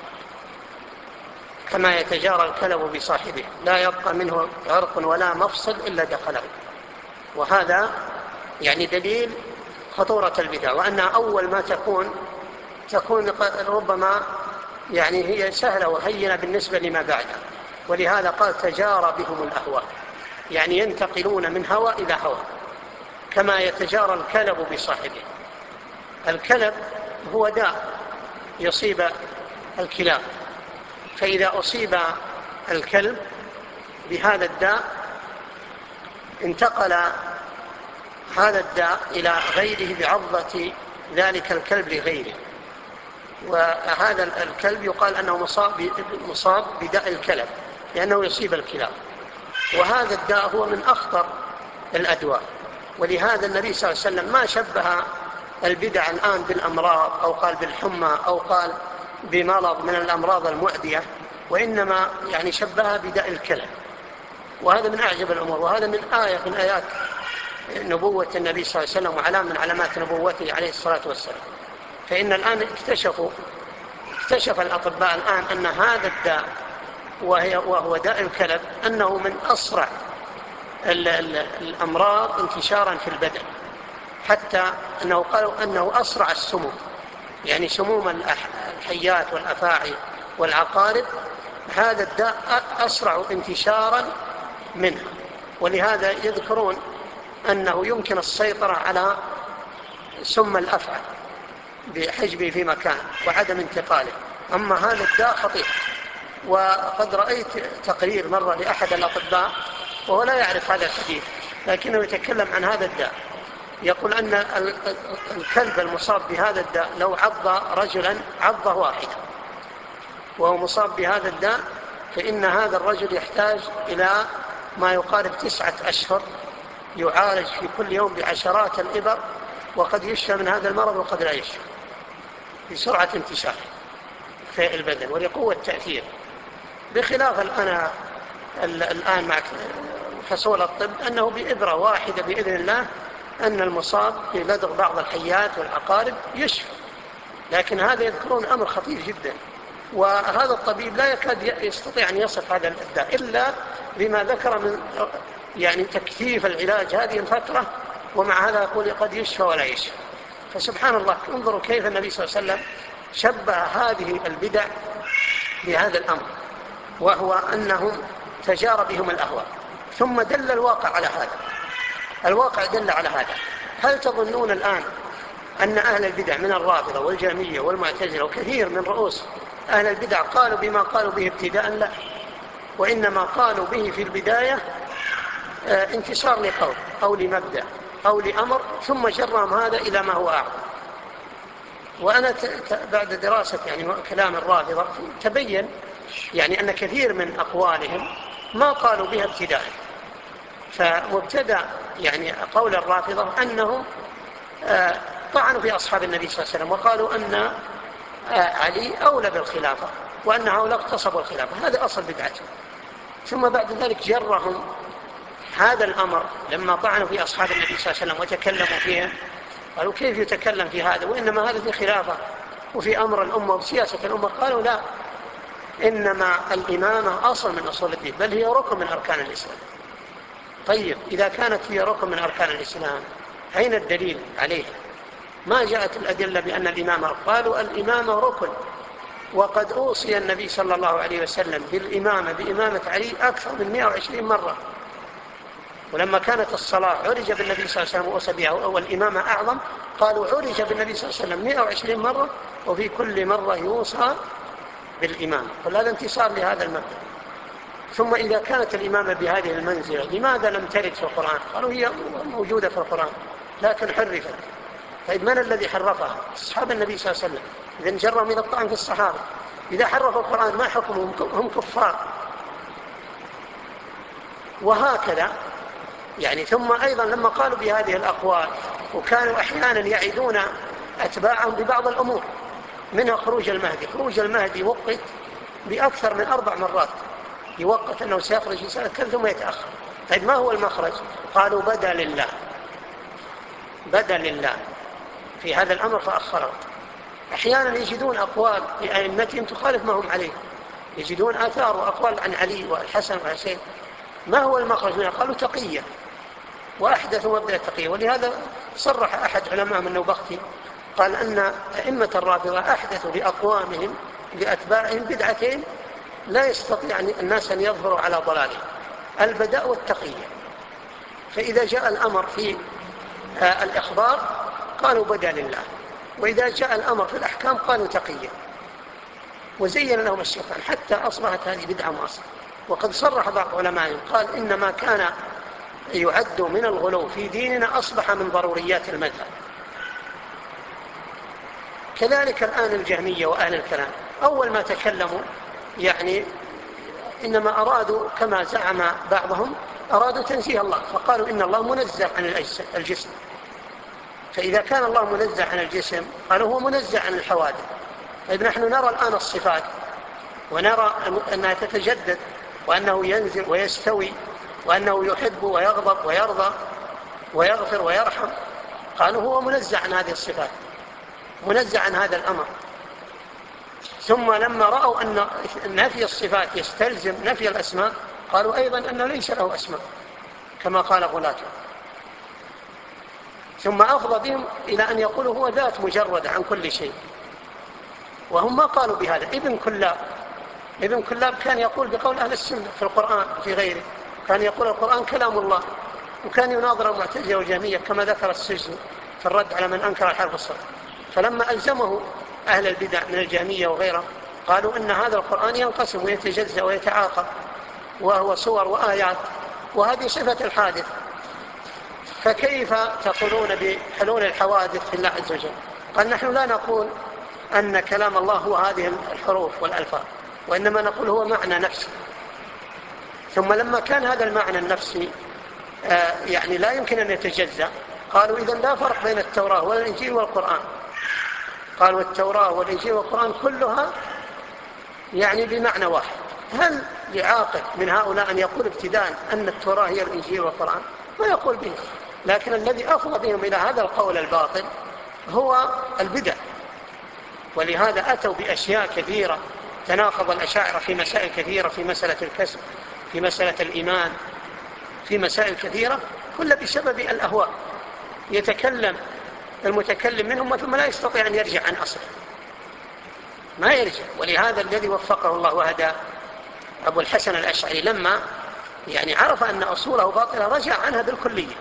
كما يتجارى الكلب بصاحبه، لا يبقى منه عرق ولا مفصل إلا دخله. وهذا يعني دليل خطورة البدع، وأنها أول ما تكون ربما يعني هي سهلة وهينة بالنسبة لما بعدها. ولهذا قال: تجارى بهم الأهواء، يعني ينتقلون من هوى إلى هوى كما يتجارى الكلب بصاحبه. الكلب هو داء يصيب الكلاب، فإذا أصيب الكلب بهذا الداء انتقل هذا الداء إلى غيره بعضة ذلك الكلب لغيره، وهذا الكلب يقال أنه مصاب بداء الكلب لأنه يصيب الكلاب، وهذا الداء هو من أخطر الأدواء. ولهذا النبي صلى الله عليه وسلم ما شبه البدع الآن بالأمراض، أو قال بالحمى، أو قال بمرض من الأمراض المعدية، وإنما يعني شبهها بداء الكلب. وهذا من أعجب الأمور، وهذا من آية من آيات نبوة النبي صلى الله عليه وسلم، وعلامة من علامات نبوته عليه الصلاة والسلام. فإن الآن اكتشف الأطباء الآن أن هذا الداء وهو داء الكلب أنه من أسرع الأمراض انتشارا في البدن، حتى أنه قالوا أنه أسرع السموم، يعني سموم الحيات والأفاعي والعقارب، هذا الداء أسرع انتشارا منها. ولهذا يذكرون أنه يمكن السيطرة على سم الأفعى بحجبه في مكان وعدم انتقاله، أما هذا الداء خطير. وقد رأيت تقرير مرة لأحد الأطباء وهو لا يعرف هذا الحديث، لكنه يتكلم عن هذا الداء، يقول أن الكلب المصاب بهذا الداء لو عض رجلا عضة واحدة وهو مصاب بهذا الداء، فإن هذا الرجل يحتاج إلى ما يقارب 9 أشهر يعالج في كل يوم بعشرات الإبر، وقد يشفى من هذا المرض وقد لا يشفى بسرعة انتشاره في البدن ولقوة تأثير. بخلاف الآن مع حصول الطب أنه بإبرة واحدة بإذن الله أن المصاب بلدغ بعض الحيات والعقارب يشفى، لكن هذا يذكرون أمر خطير جدا. وهذا الطبيب لا يكاد يستطيع أن يصف هذا الداء إلا بما ذكر من يعني تكثيف العلاج هذه الفترة، ومع هذا يقول قد يشفى ولا يشفى. فسبحان الله، انظروا كيف النبي صلى الله عليه وسلم شبه هذه البدع بهذا الأمر، وهو أنهم تجارى بهم الأهواء. ثم دل الواقع على هذا، الواقع دل على هذا. هل تظنون الآن أن أهل البدع من الرافضة والجهمية والمعتزلة وكثير من رؤوس أهل البدع قالوا بما قالوا به ابتداء؟ لا، وإنما قالوا به في البداية انتصار لقول أو لمبدأ أو لأمر، ثم جرهم هذا إلى ما هو أعظم. وأنا بعد دراسة يعني كلام الرافضة تبين يعني أن كثير من أقوالهم ما قالوا بها ابتداء. فمبتدأ يعني قول الرافضة أنهم طعنوا في أصحاب النبي صلى الله عليه وسلم وقالوا أن علي أولى بالخلافة وأن هؤلاء اغتصبوا الخلافة، هذا أصل بدعته. ثم بعد ذلك جرهم هذا الأمر لما طعنوا في أصحاب النبي صلى الله عليه وسلم وتكلموا فيهم، قالوا كيف يتكلم في هذا وإنما هذا في خلافة وفي أمر الأمة وسياسة الأمة. قالوا لا، إنما الإمامة أصل من أصول الدين، بل هي ركن من أركان الإسلام. طيب إذا كانت هي ركن من أركان الإسلام أين الدليل عليه؟ ما جاءت الأدلة بأن الإمامة، قالوا الإمامة ركن، وقد أوصي النبي صلى الله عليه وسلم بالإمامة بإمامة علي أكثر من 120 مرة، ولما كانت الصلاة عرج بالنبي صلى الله عليه وسلم وأوصى بها والإمامة أعظم، قالوا عرج بالنبي صلى الله عليه وسلم 120 مرة وفي كل مرة يوصى بالإمامة. فهذا انتصار لهذا المبدأ. ثم إذا كانت الإمامة بهذه المنزلة لماذا لم ترد في القرآن؟ قالوا هي موجودة في القرآن لكن حرفت. طيب من الذي حرفها؟ أصحاب النبي صلى الله عليه وسلم. إذن جروا من الطعن في الصحابة. إذا حرفوا القرآن ما حكمهم؟ هم كفار. وهكذا يعني. ثم أيضا لما قالوا بهذه الأقوال وكانوا أحيانا يعدون أتباعهم ببعض الأمور، منها خروج المهدي. خروج المهدي وقت بأكثر من 4 مرات، يوقت أنه سيخرج سنة كذا ثم يتأخر. طيب ما هو المخرج؟ قالوا بدا لله، بدا لله في هذا الأمر فأخره. أحيانا يجدون أقوال لأئمتهم تخالف ما هم عليه، يجدون آثار وأقوال عن علي والحسن والحسين. ما هو المخرج منها؟ قالوا تقية، وأحدثوا مبدأ التقية. ولهذا صرح أحد علماء من نوبختي قال أن أئمة الرافضة أحدثوا لأقوامهم لأتباعهم بدعتين لا يستطيع الناس أن يظهروا على ضلاله: البداء والتقية. فإذا جاء الأمر في الإخبار قالوا بدا لله، وإذا جاء الأمر في الأحكام قالوا تقية، وزين لهم الشيطان حتى أصبحت هذه بدعة معاصرة. وقد صرح بعض علمائهم قال إنما كان يعد من الغلو في ديننا أصبح من ضروريات المذهب. كذلك الآن الجهمية وأهل الكلام أول ما تكلموا يعني إنما أرادوا كما زعم بعضهم أرادوا تنزيه الله، فقالوا إن الله منزه عن الجسم. فإذا كان الله منزه عن الجسم قالوا هو منزه عن الحوادث. طيب نحن نرى الآن الصفات ونرى أنها تتجدد، وأنه ينزل ويستوي، وأنه يحب ويغضب ويرضى ويغفر ويرحم. قالوا هو منزه عن هذه الصفات، منزه عن هذا الأمر. ثم لما رأوا أن نفي الصفات يستلزم نفي الأسماء قالوا أيضا أنه ليس له أسماء كما قال غلاته. ثم أفضى بهم إلى أن يقولوا هو ذات مجردة عن كل شيء، وهم ما قالوا بهذا. ابن كلاب كان يقول بقول أهل السنة في القرآن وفي غيره، كان يقول القرآن كلام الله، وكان يناظر المعتزلة والجهمية كما ذكر السجني في الرد على من أنكر الحرف الصرف. فلما ألزمه أهل البدع من الجهمية وغيره قالوا إن هذا القرآن ينقسم ويتجزأ ويتعاقب، وهو صور وآيات، وهذه صفة الحادث، فكيف تقولون بحلول الحوادث في الله عز وجل؟ قال نحن لا نقول أن كلام الله هو هذه الحروف والألفاظ، وإنما نقول هو معنى نفسي. ثم لما كان هذا المعنى النفسي يعني لا يمكن أن يتجزأ، قالوا إذن لا فرق بين التوراة والإنجيل والقرآن. قالوا التوراة والإنجيل والقرآن كلها يعني بمعنى واحد. هل لعاقل من هؤلاء أن يقول ابتداء أن التوراة هي الإنجيل والقرآن؟ ما يقول به. لكن الذي أفضى بهم إلى هذا القول الباطل هو البدع. ولهذا أتوا بأشياء كثيرة، تناقض الأشاعرة في مسائل كثيرة، في مسألة الكسب، في مسألة الإيمان، في مسائل كثيرة، كل بسبب الأهواء. يتكلم المتكلم منهم ثم لا يستطيع أن يرجع عن أصله، ما يرجع. ولهذا الذي وفقه الله وهدى أبو الحسن الأشعري لما يعني عرف أن أصوله باطلة رجع عنها بالكلية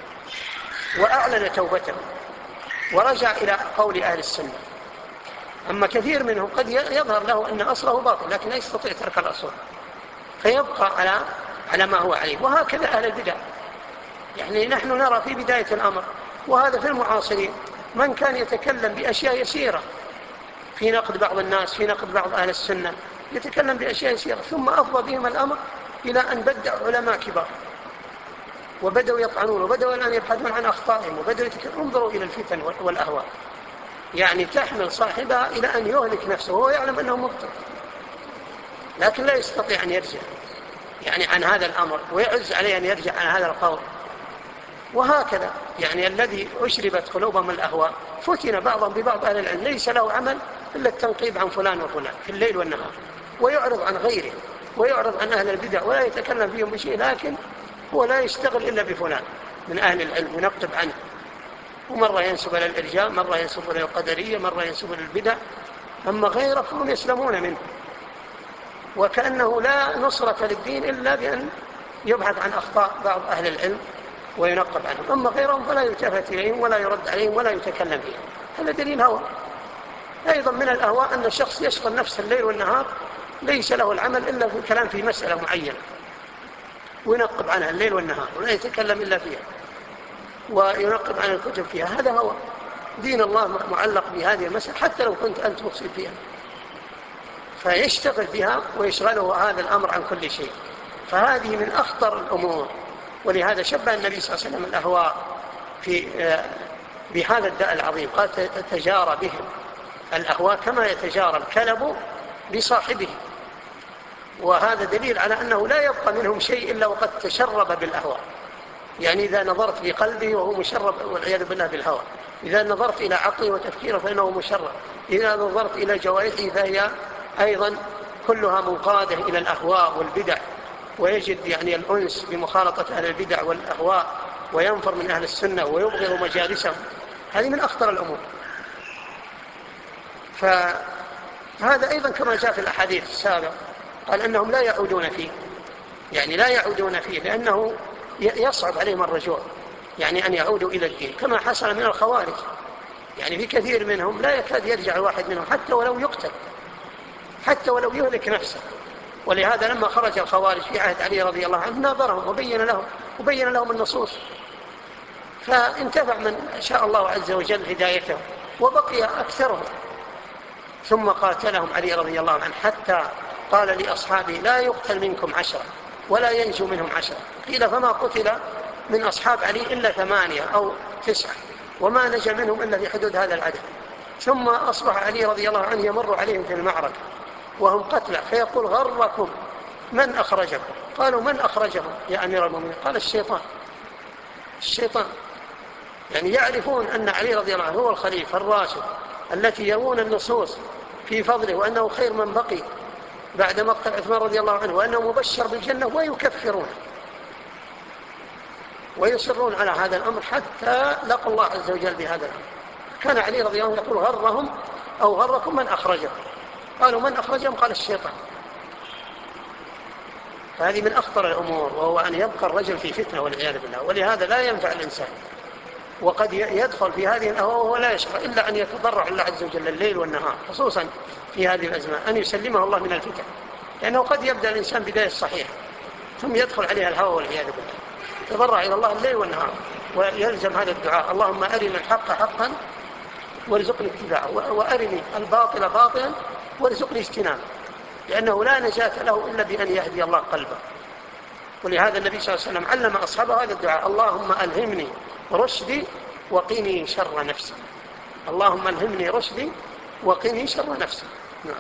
وأعلن توبته ورجع إلى قول أهل السنة. أما كثير منهم قد يظهر له أن أصله باطل لكن لا يستطيع ترك الأصول، فيبقى على ما هو عليه. وهكذا أهل البدع. يعني نحن نرى في بداية الأمر، وهذا في المعاصرين، من كان يتكلم بأشياء يسيرة في نقد بعض الناس، في نقد بعض أهل السنة، يتكلم بأشياء يسيرة، ثم أفضى بهم الأمر إلى أن بدأ علماء كبار وبدأوا يطعنون وبدأوا الآن يبحثون عن أخطائهم وبدأوا يتكلمون. انظروا إلى الفتن والأهواء، يعني تحمل صاحبها إلى أن يهلك نفسه وهو يعلم أنه مبطل، لكن لا يستطيع أن يرجع يعني عن هذا الأمر، ويعز عليه أن يرجع عن هذا القول. وهكذا يعني الذي أشربت قلوبهم الأهواء فتن بعضهم ببعض. أهل العلم ليس له عمل إلا التنقيب عن فلان وفلان في الليل والنهار، ويعرض عن غيره ويعرض عن أهل البدع ولا يتكلم فيهم بشيء، لكن هو لا يشتغل إلا بفلان من أهل العلم ينقب عنه، ومرة ينسب إلى الإرجاء، مرة ينسب إلى القدرية، مرة ينسب إلى البدع. أما غيره فهم يسلمون منه، وكأنه لا نصرة للدين إلا بأن يبحث عن أخطاء بعض أهل العلم وينقب عنهم، أما غيرهم فلا يلتفت إليهم ولا يرد عليهم ولا يتكلم فيهم. هذا دليل هوى. أيضا من الأهواء أن الشخص يشغل نفسه الليل والنهار ليس له العمل إلا في الكلام في مسألة معينة وينقب عنها الليل والنهار ولا يتكلم إلا فيها وينقب عن الكتب فيها. هذا هو دين الله معلق بهذه المسألة حتى لو كنت أنت مقصد فيها، فيشتغل بها ويشغله هذا الأمر عن كل شيء. فهذه من أخطر الأمور. ولهذا شبه النبي صلى الله عليه وسلم الأهواء بهذا الداء العظيم، قال تجارى بهم الأهواء كما يتجارى الكلب بصاحبه. وهذا دليل على أنه لا يبقى منهم شيء إلا وقد تشرب بالأهواء. يعني إذا نظرت لقلبه وهو مشرب والعياذ بالله بالهوى، إذا نظرت إلى عقله وتفكيره فإنه مشرب، إذا نظرت إلى جوارحه فهي أيضا كلها منقادة إلى الأهواء والبدع، ويجد يعني الأنس بمخالطة أهل البدع والأهواء وينفر من أهل السنة ويبغض مجالسهم. هذه من أخطر الأمور. فهذا أيضا كما جاء في الأحاديث السابقة قال أنهم لا يعودون فيه، يعني لا يعودون فيه لأنه يصعب عليهم الرجوع، يعني أن يعودوا إلى الدين كما حصل من الخوارج. يعني في كثير منهم لا يكاد يرجع واحد منهم حتى ولو يقتل، حتى ولو يهلك نفسه. ولهذا لما خرج الخوارج في عهد علي رضي الله عنه ناظرهم وبين لهم النصوص، فانتفع من شاء الله عز وجل هدايته وبقي أكثرهم. ثم قاتلهم علي رضي الله عنه حتى قال لأصحابه لا يقتل منكم 10 ولا ينجو منهم 10. قيل فما قتل من أصحاب علي إلا 8 أو 9 وما نجا منهم إلا في حدود هذا العدد. ثم أصبح علي رضي الله عنه يمر عليهم في المعركة وهم قتلى فيقول غركم من أخرجكم؟ قالوا من أخرجهم يا أمير المؤمنين؟ قال الشيطان. يعني يعرفون أن علي رضي الله عنه هو الخليفة الراشد التي يرون النصوص في فضله وأنه خير من بقي بعد مقتل عثمان رضي الله عنه وأنه مبشر بالجنة، ويكفرون ويصرون على هذا الأمر حتى لقى الله عز وجل بهذا الأمر. كان علي رضي الله عنه يقول غرهم أو غركم من أخرجهم؟ قالوا من أخرجهم؟ قال الشيطان. فهذه من أخطر الأمور، وهو أن يبقى الرجل في فتنة والعياذ بالله. ولهذا لا ينفع الإنسان وقد يدخل في هذه الأهواء وهو لا يشعر إلا أن يتضرع الله عز وجل الليل والنهار، خصوصا في هذه الأزمان أن يسلمه الله من الفتن، لأنه قد يبدأ الإنسان بداية صحيحة ثم يدخل عليها الهوى والعياذ بالله. تضرع إلى الله الليل والنهار ويلزم هذا الدعاء اللهم أرنا الحق حقا وارزقني اتباعه وأرني الباطل باطلا وارزقني اجتنابه، لأنه لا نجاة له إلا بأن يهدي الله قلبه. ولهذا النبي صلى الله عليه وسلم علم أصحابه هذا الدعاء اللهم ألهمني رشدي وقني شر نفسي. اللهم ألهمني رشدي وقني شر نفسي. نعم.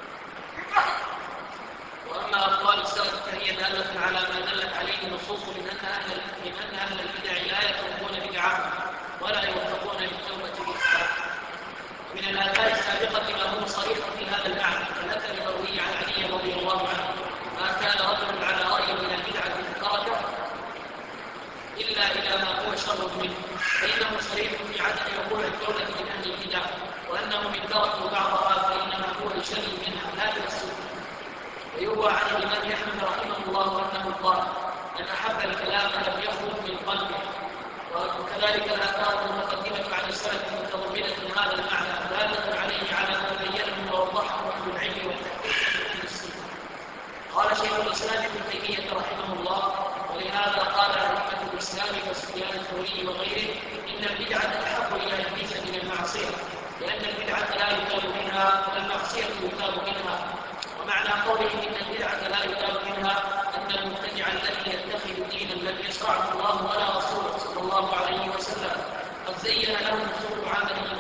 وأما أقوال السلف فهي دالة على ما دلت عليه النصوص من أن أهل البدع لا يتركون بدعهم ولا يوفقون للتوبة بالإسلام. من الآثار السابقة ما هو صريح في هذا المعنى كالأثر المروي عن علي رضي الله عنه ما كان رجل على رأي من البدعة تركه إلا إلى ما هو شر منه، فإنه صريح في عدم وقوع التوبة من أهل البدع، وأنهم إن تركوا بعضها فإنما هو لشر منها لا للسوء. ويروى عن الإمام أحمد رحمه الله أنه قال من أحب الكلام لم يخرج من قلبه. وكذلك الآثار المتقدمة عن السلف المتضمنة هذا المعنى دالة عليه على ما بينه ووضحه أهل العلم والتحقيق من أهل السنة. قال شيخ الإسلام ابن تيمية رحمه الله ولهذا قال أئمة الإسلام كسفيان الثوري وغيره إن البدعة أحب إلى إبليس من المعصية، لأن البدعة لا يتاب منها والمعصية يتاب منها. ومعنى قوله إن البدعة لا يتاب منها أن المبتدع الذي يتخذ دينا لم يشرعه الله ولا رسوله صلى الله عليه وسلم قد زين له سوء عمله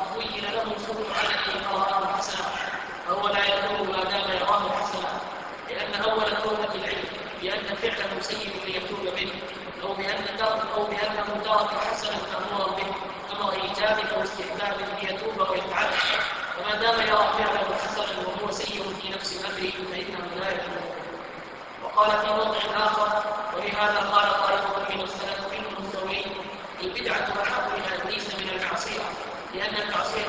فرآه حسنا، فهو لا يتوب ما دام يراه حسنا، لأن أول التوبة العلم بأن فعله سيء ليتوب منه، أو بأنه ترك حسنا مأمورا به أمر إيجاب أو استحباب ليتوب ويفعله، فما دام يرى فعله حسنا وهو سيء في نفس الأمر فإنه لا يتوب. وقال في موضع آخر ولهذا قال طائفة من السلف منهم الثوري البدعة أحب إلى إبليس من المعصية، لأن المعصية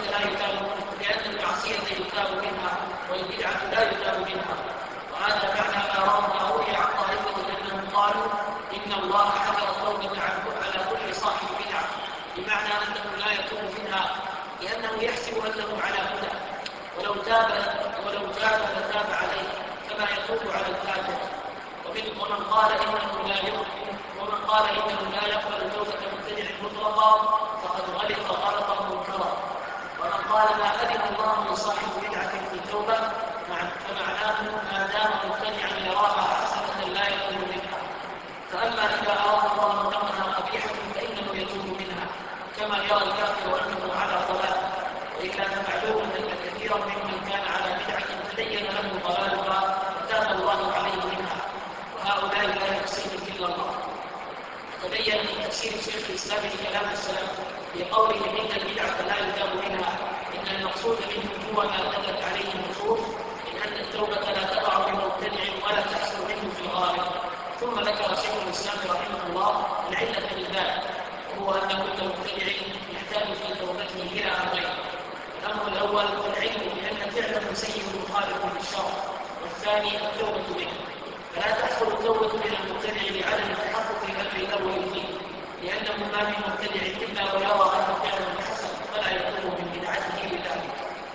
يتاب منها والبدعة لا يتاب منها. وهذا معنى ما روي عن طائفة أنهم قالوا إن الله حكر التوبة على كل صاحب بدعة، بمعنى أنه لا يتوب منها لأنه يحسب أنه على هدى، ولو تاب لتاب عليه كما يتوب على الكافر. ومن قال إنه لا يقبل توبة مبتدع مطلقا فقد غلط غلطا منكرا. ومن قال ما أذن الله لصاحب بدعة في التوبة فمعناه ما دام مبتدعا يراها حسنة لا يتوب منها، فأما إذا أراد الله أنها قبيحة فإنه يتوب منها كما يرى الكافر أنه على ضلال. وإن كان معلوما أن كثيرا ممن كان على بدعة تبين له ضلالها فتاب الله عليه منها، وهؤلاء لا يحصيهم إلا الله. تبين في تفسير شيخ الإسلام لكلام السلف بقوله إن البدعة لا يتاب منها إن المقصود منه هو ما دلت عليه النصوص من أن التوبة لا تقع بمبتدع ولا تحصل منه في الغالب. ثم ذكر شيخ الإسلام رحمه الله العلة لذلك، وهو أن كل مبتدع يحتاج في توبته إلى أمرين: الأمر الأول العلم بأن فعله سيء مخالف للشرع، والثاني التوبة منه. فلا تحصل التوبة من المبتدع لعدم تحقق الأمر الأول فيه، لأنه ما من مبتدع إلا ويرى أن فعله حسن فلا يتوب من بدعته لذلك.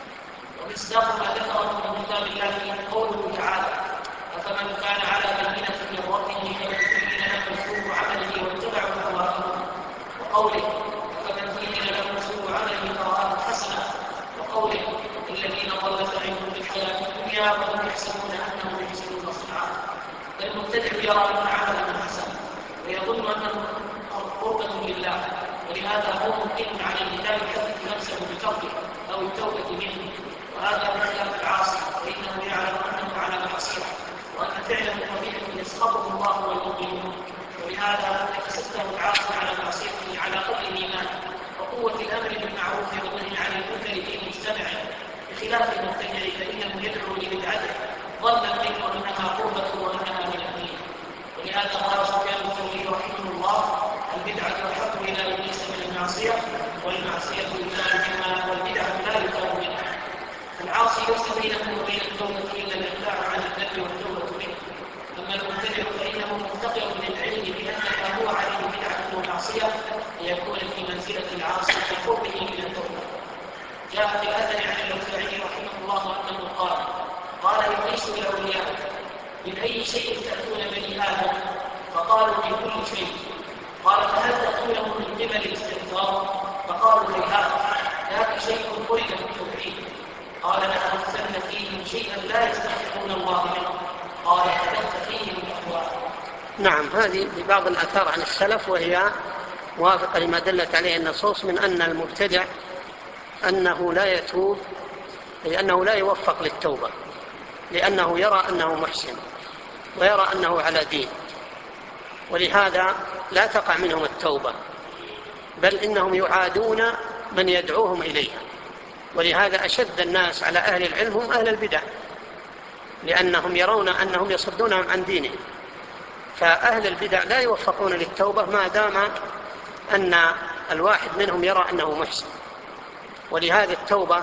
ومصداق ما ذكره من كتاب الله قوله تعالى: أفمن كان على بينة من ربه كمن زين له سوء عمله واتبعوا أهواءهم، وقوله: أفمن زين له سوء عمله فرآه حسنا، وقوله: الذين ضل سعيهم في الحياة الدنيا وهم يحسبون أنهم يحسنون صنعا. فالمبتدع يرى أن عمله حسن ويظن أنه قربة لله، ولهذا هو ممكن عليه لا يحدث نفسه بتركه أو التوبة منه، وهذا بخلاف العاصي فإنه يعلم أنه على معصية وأن فعله قبيح يسخطه الله والمؤمنون، ولهذا يتستر العاصي على معصيته على قدر الإيمان وقوة الأمر بالمعروف والنهي عن المنكر في مجتمعه، بخلاف المبتدع فإنه يدعو لبدعته ظنا منه أنها قربة وأنها من الدين. ولهذا قال سفيان الثوري رحمه الله: البدعة أحب إلى إبليس من المعصية، والمعصية يزال منها، والبدعة لا يتاب منها. العاصي ليس بينه وبين التوبة إلا الإقلاع عن الذنب والتوبة منه. أما المبتدع فإنه مفتقر للعلم بأن ما هو عليه بدعة ومعصية ليكون في منزلة العاصي بقربه من التوبة. جاء في الأثر عن الأوزاعي رحمه الله أنه قال إبليس لأوليائه: من أي شيء تأتون بني آدم؟ فقالوا من كل شيء. قال: فهل تأتونه من قبل الاستغفار؟ فقالوا: هيهات، ذاك شيء خلق بالتوحيد. قال: لأخذن فيهم شيئا لا يستحقون الله منه. قال: فدفت فيهم الأهواء. نعم، هذه بعض الآثار عن السلف، وهي موافقة لما دلت عليه النصوص من أن المبتدع أنه لا يتوب، لأنه لا يوفق للتوبة، لأنه يرى أنه محسن ويرى أنه على دين، ولهذا لا تقع منهم التوبة، بل إنهم يعادون من يدعوهم إليها. ولهذا أشد الناس على أهل العلم هم أهل البدع، لأنهم يرون أنهم يصدونهم عن دينهم. فأهل البدع لا يوفقون للتوبة ما دام أن الواحد منهم يرى أنه محسن. ولهذا التوبة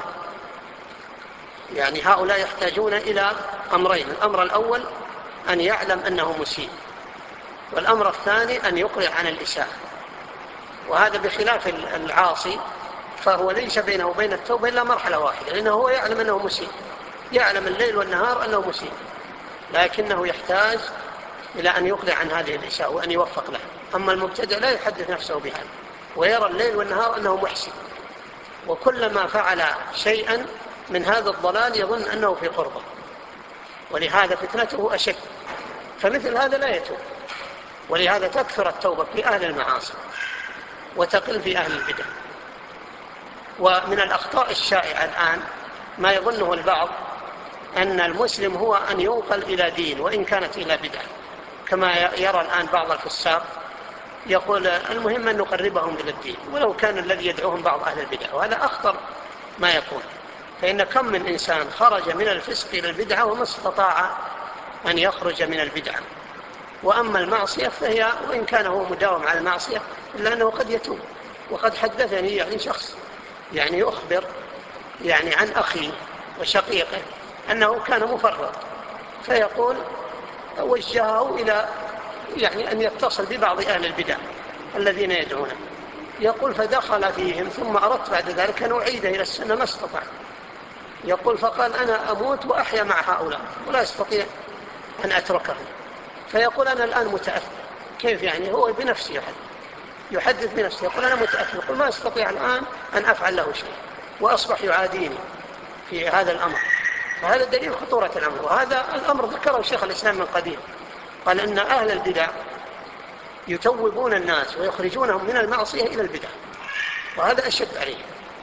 يعني هؤلاء يحتاجون إلى أمرين: الأمر الأول أن يعلم أنه مسيء، والأمر الثاني أن يقلع عن الإساءة. وهذا بخلاف العاصي، فهو ليس بينه وبين التوبة إلا مرحلة واحدة، لأنه هو يعلم أنه مسيء، يعلم الليل والنهار أنه مسيء، لكنه يحتاج إلى أن يقلع عن هذه الإساءة وأن يوفق له. أما المبتدع لا يحدث نفسه بهذا، ويرى الليل والنهار أنه محسن، وكلما فعل شيئا من هذا الضلال يظن أنه في قربه، ولهذا فتنته أشد. فمثل هذا لا يتوب، ولهذا تكثر التوبة في أهل المعاصي وتقل في أهل البدع. ومن الأخطاء الشائعة الآن ما يظنه البعض أن المسلم هو أن ينقل إلى دين وإن كانت إلى بدعة، كما يرى الآن بعض الفساق يقول: المهم أن نقربهم إلى الدين ولو كان الذي يدعوهم بعض أهل البدع. وهذا أخطر ما يكون، فإن كم من إنسان خرج من الفسق إلى البدعة وما استطاع أن يخرج من البدعة. وأما المعصية فهي وإن كان هو مداوم على المعصية إلا أنه قد يتوب. وقد حدثني يعني شخص يعني يخبر يعني عن أخيه وشقيقه أنه كان مفرط، فيقول: وجهه يعني أن يتصل ببعض أهل البدع الذين يدعونه، يقول فدخل فيهم ثم أردت بعد ذلك أن أعيده إلى السنة ما استطاع. يقول فقال أنا أموت وأحيا مع هؤلاء ولا أستطيع أن أتركهم. فيقول أنا الآن متأثر. كيف يعني؟ هو بنفسه يحدث بنفسه، يقول أنا متأثر، يقول ما أستطيع الآن أن أفعل له شيء، وأصبح يعاديني في هذا الأمر. فهذا دليل خطورة الأمر، وهذا الأمر ذكره شيخ الإسلام من قديم، قال إن أهل البدع يتوبون الناس ويخرجونهم من المعصية إلى البدع، وهذا أشد عليه.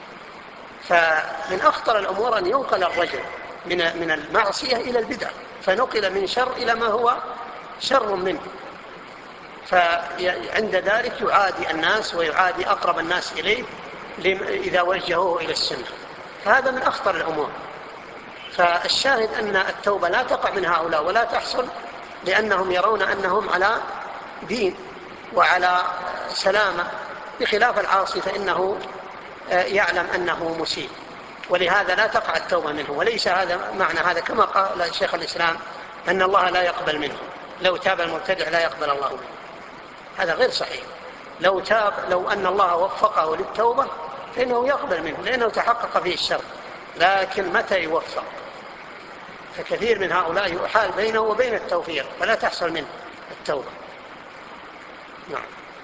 فمن أخطر الأمور أن ينقل الرجل من المعصية إلى البدع، فنقل من شر إلى ما هو شر منه، فعند ذلك يعادي الناس ويعادي أقرب الناس إليه إذا وجهوه إلى السنة. فهذا من أخطر الأمور. فالشاهد أن التوبة لا تقع من هؤلاء ولا تحصل، لأنهم يرون أنهم على دين وعلى سلامة، بخلاف العاصي فإنه يعلم أنه مسيء، ولهذا لا تقع التوبة منه. وليس هذا معنى هذا كما قال شيخ الإسلام أن الله لا يقبل منه، لو تاب المبتدع لا يقبل الله منه، هذا غير صحيح. لو تاب، لو أن الله وفقه للتوبة فإنه يقبل منه، لأنه تحقق فيه الشر، لكن متى يوفق؟ فكثير من هؤلاء يحال بينه وبين التوفيق فلا تحصل منه التوبة. نعم.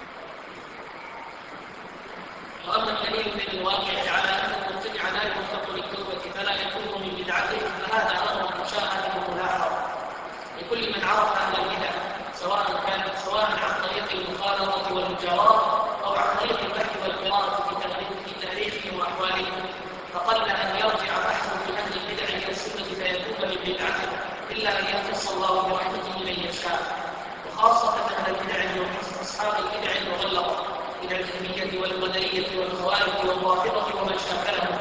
وأما الدليل من الواقع على أن المبتدع لا يوفق للتوبة فلا يكون من بدعته، فهذا أمر مشاهد ملاحظ لكل من عرف أهل البدع، سواء عن طريق المخالطة والمجاورة أو عن طريق البحث والقراءة في تاريخهم وأحوالهم. فقل أن يرجع بحث في أهل البدع إلى السنة فيتوب من بدعته، إلا أن يختص الله برحمته من يشاء، وخاصة أهل البدع وأصحاب البدع المغلظة من الجهمية والقدرية والخوارج والرافضة ومن شاكلهم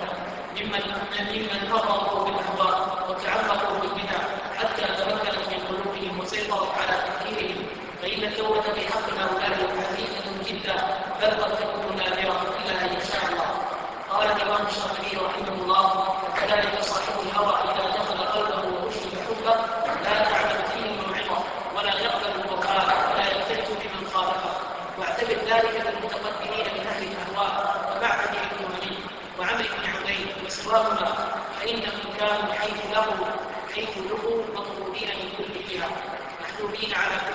ممن فرطوا في الأهواء وتعمقوا في البدع حتى تمكنت من قلوبهم وسيطرت على تفكيرهم، فإن التوبة في حق هؤلاء حقيقة جدا، بل قد تكون نادرة إلا أن يشاء الله. قال الإمام الشافعي رحمه الله: وكذلك صاحب الهوى إذا دخل قلبه وأشرب حبه لا تعلم فيه موعظة ولا يقبل القرآن ولا يلتفت بمن خالفه. واعتبر ذلك للمتقدمين من أهل الأهواء كمعبد بن مني وعمرو بن عبيد وسواهما، فإنهم كانوا حيث لقوا مطرودين من كل جهة، محجوبين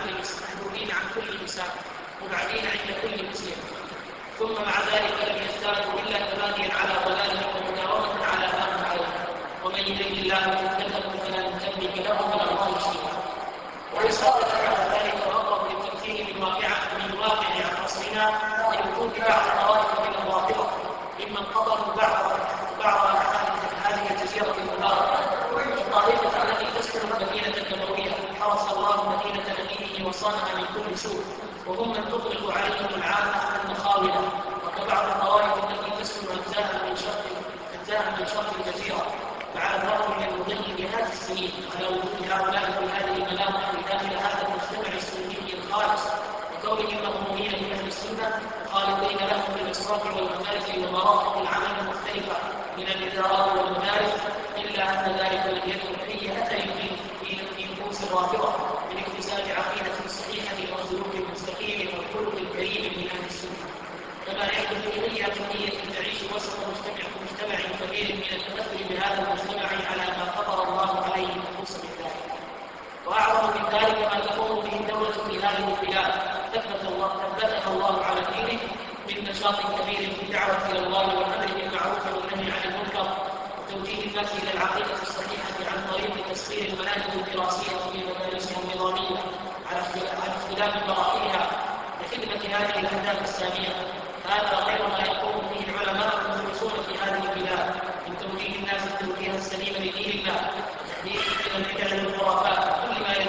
عن كل نساء، مبعدين عند كل مسلم، ثم مع ذلك لم يزدادوا إلا تماديا على ضلالهم ومداومة على ما هم عليه. ومن يهد الله فتنته فلا تملك له من الله شيئا. وليس على ذلك وأقرب للتمثيل من واقع عن عصرنا لوجود بعض الطوائف من الرافضة ممن قطعوا بعض هذه الجزيرة المباركة، الطائفة التي تسكن المدينة النبوية حرس الله مدينة نبيه وصانها من كل سوء، وهم من تطلق عليهم العامة المخاولة، وكبعض الطوائف التي تسكن أجزاء من شرق الجزيرة، وعلى الرغم من مضي مئات السنين على وجود هؤلاء في هذه المناطق داخل هذا المجتمع السني الخالص، وكونهم مأمورين بأهل السنة مخالطين لهم بالإسراف والمفارق ومرافق العمل المختلفة من الإدارات والمدارس، إلا أن ذلك لم يكن أي أثر في نفوس الرافضة من اكتساب عقيدة صحيحة وسلوك مستقيم والخلق الكريم من أهل السنة، كما يحدث لأي أقلية تعيش وسط مجتمع كبير من التأثر بهذا المجتمع على ما فطر الله عليه النفوس من ذلك. وأعظم من ذلك ما تقوم به الدولة في هذه البلاد ثبتها الله على دينه من نشاط كبير في الدعوة إلى الله والأمر بالمعروف والنهي عن المنكر وتوجيه الناس إلى العقيدة الصحيحة عن طريق تسخير المناهج الدراسية في مدارسهم النظامية على اختلاف مراحلها لخدمة هذه الأهداف السامية. هذا غير ما يقوم به العلماء المخلصون في هذه البلاد من توجيه الناس التوجيه السليم لدين الله وتحذيرهم من البدع والخرافات وكل ما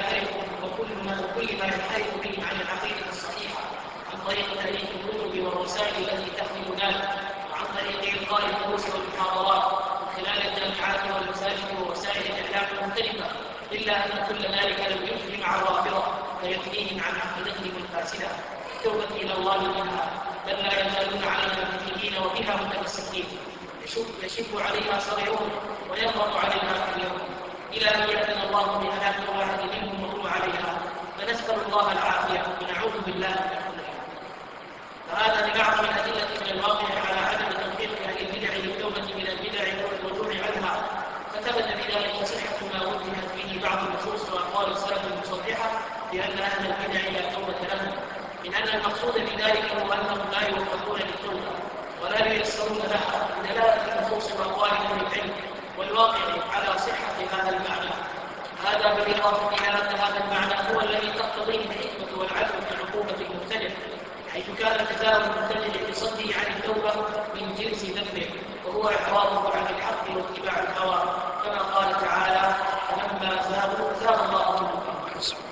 ينحرف به عن العقيدة الصحيحة عن طريق تأليف الكتب والرسائل التي تخدم ذلك، وعن طريق إلقاء الدروس والمحاضرات من خلال الجامعات والمساجد ووسائل الإعلام المختلفة، إلا أن كل ذلك لم يجري مع الرافضة فيثنيهم عن عقيدتهم الفاسدة التوبة إلى الله منها، بل لا يزالون عليها متينين وبها متمسكين، يشب عليها صغيرهم ويضغط عليها كبيرهم، إلى أن يأتي الله بهلاك واحد منهم وهو عليها، فنسأل الله العافية ونعوذ بالله من ذلك. فهذا من أعظم الأدلة من الواقع على عدم توفيق أهل البدع للتوبة من البدع والرجوع عنها، فثبت بذلك صحة ما وجهت به بعض النصوص وأقوال السلف المصرحة بأن أهل البدع لا توبة لهم، من أن المقصود بذلك هو أنهم لا يوفقون للتوبة ولا ييسرون لها بدلالة النصوص وأقوال أهل العلم والواقع على صحة هذا المعنى. هذا بالإضافة إلى أن هذا المعنى هو الذي تقتضيه الحكمة والعدل في العقوبة المختلفة، حيث كان جزاء المبتدع بصده عن التوبة من جنس ذنبه، وهو إعراضه عن الحق واتباع الهوى، كما قال تعالى: فلما زاغوا زاغ الله قلوبهم.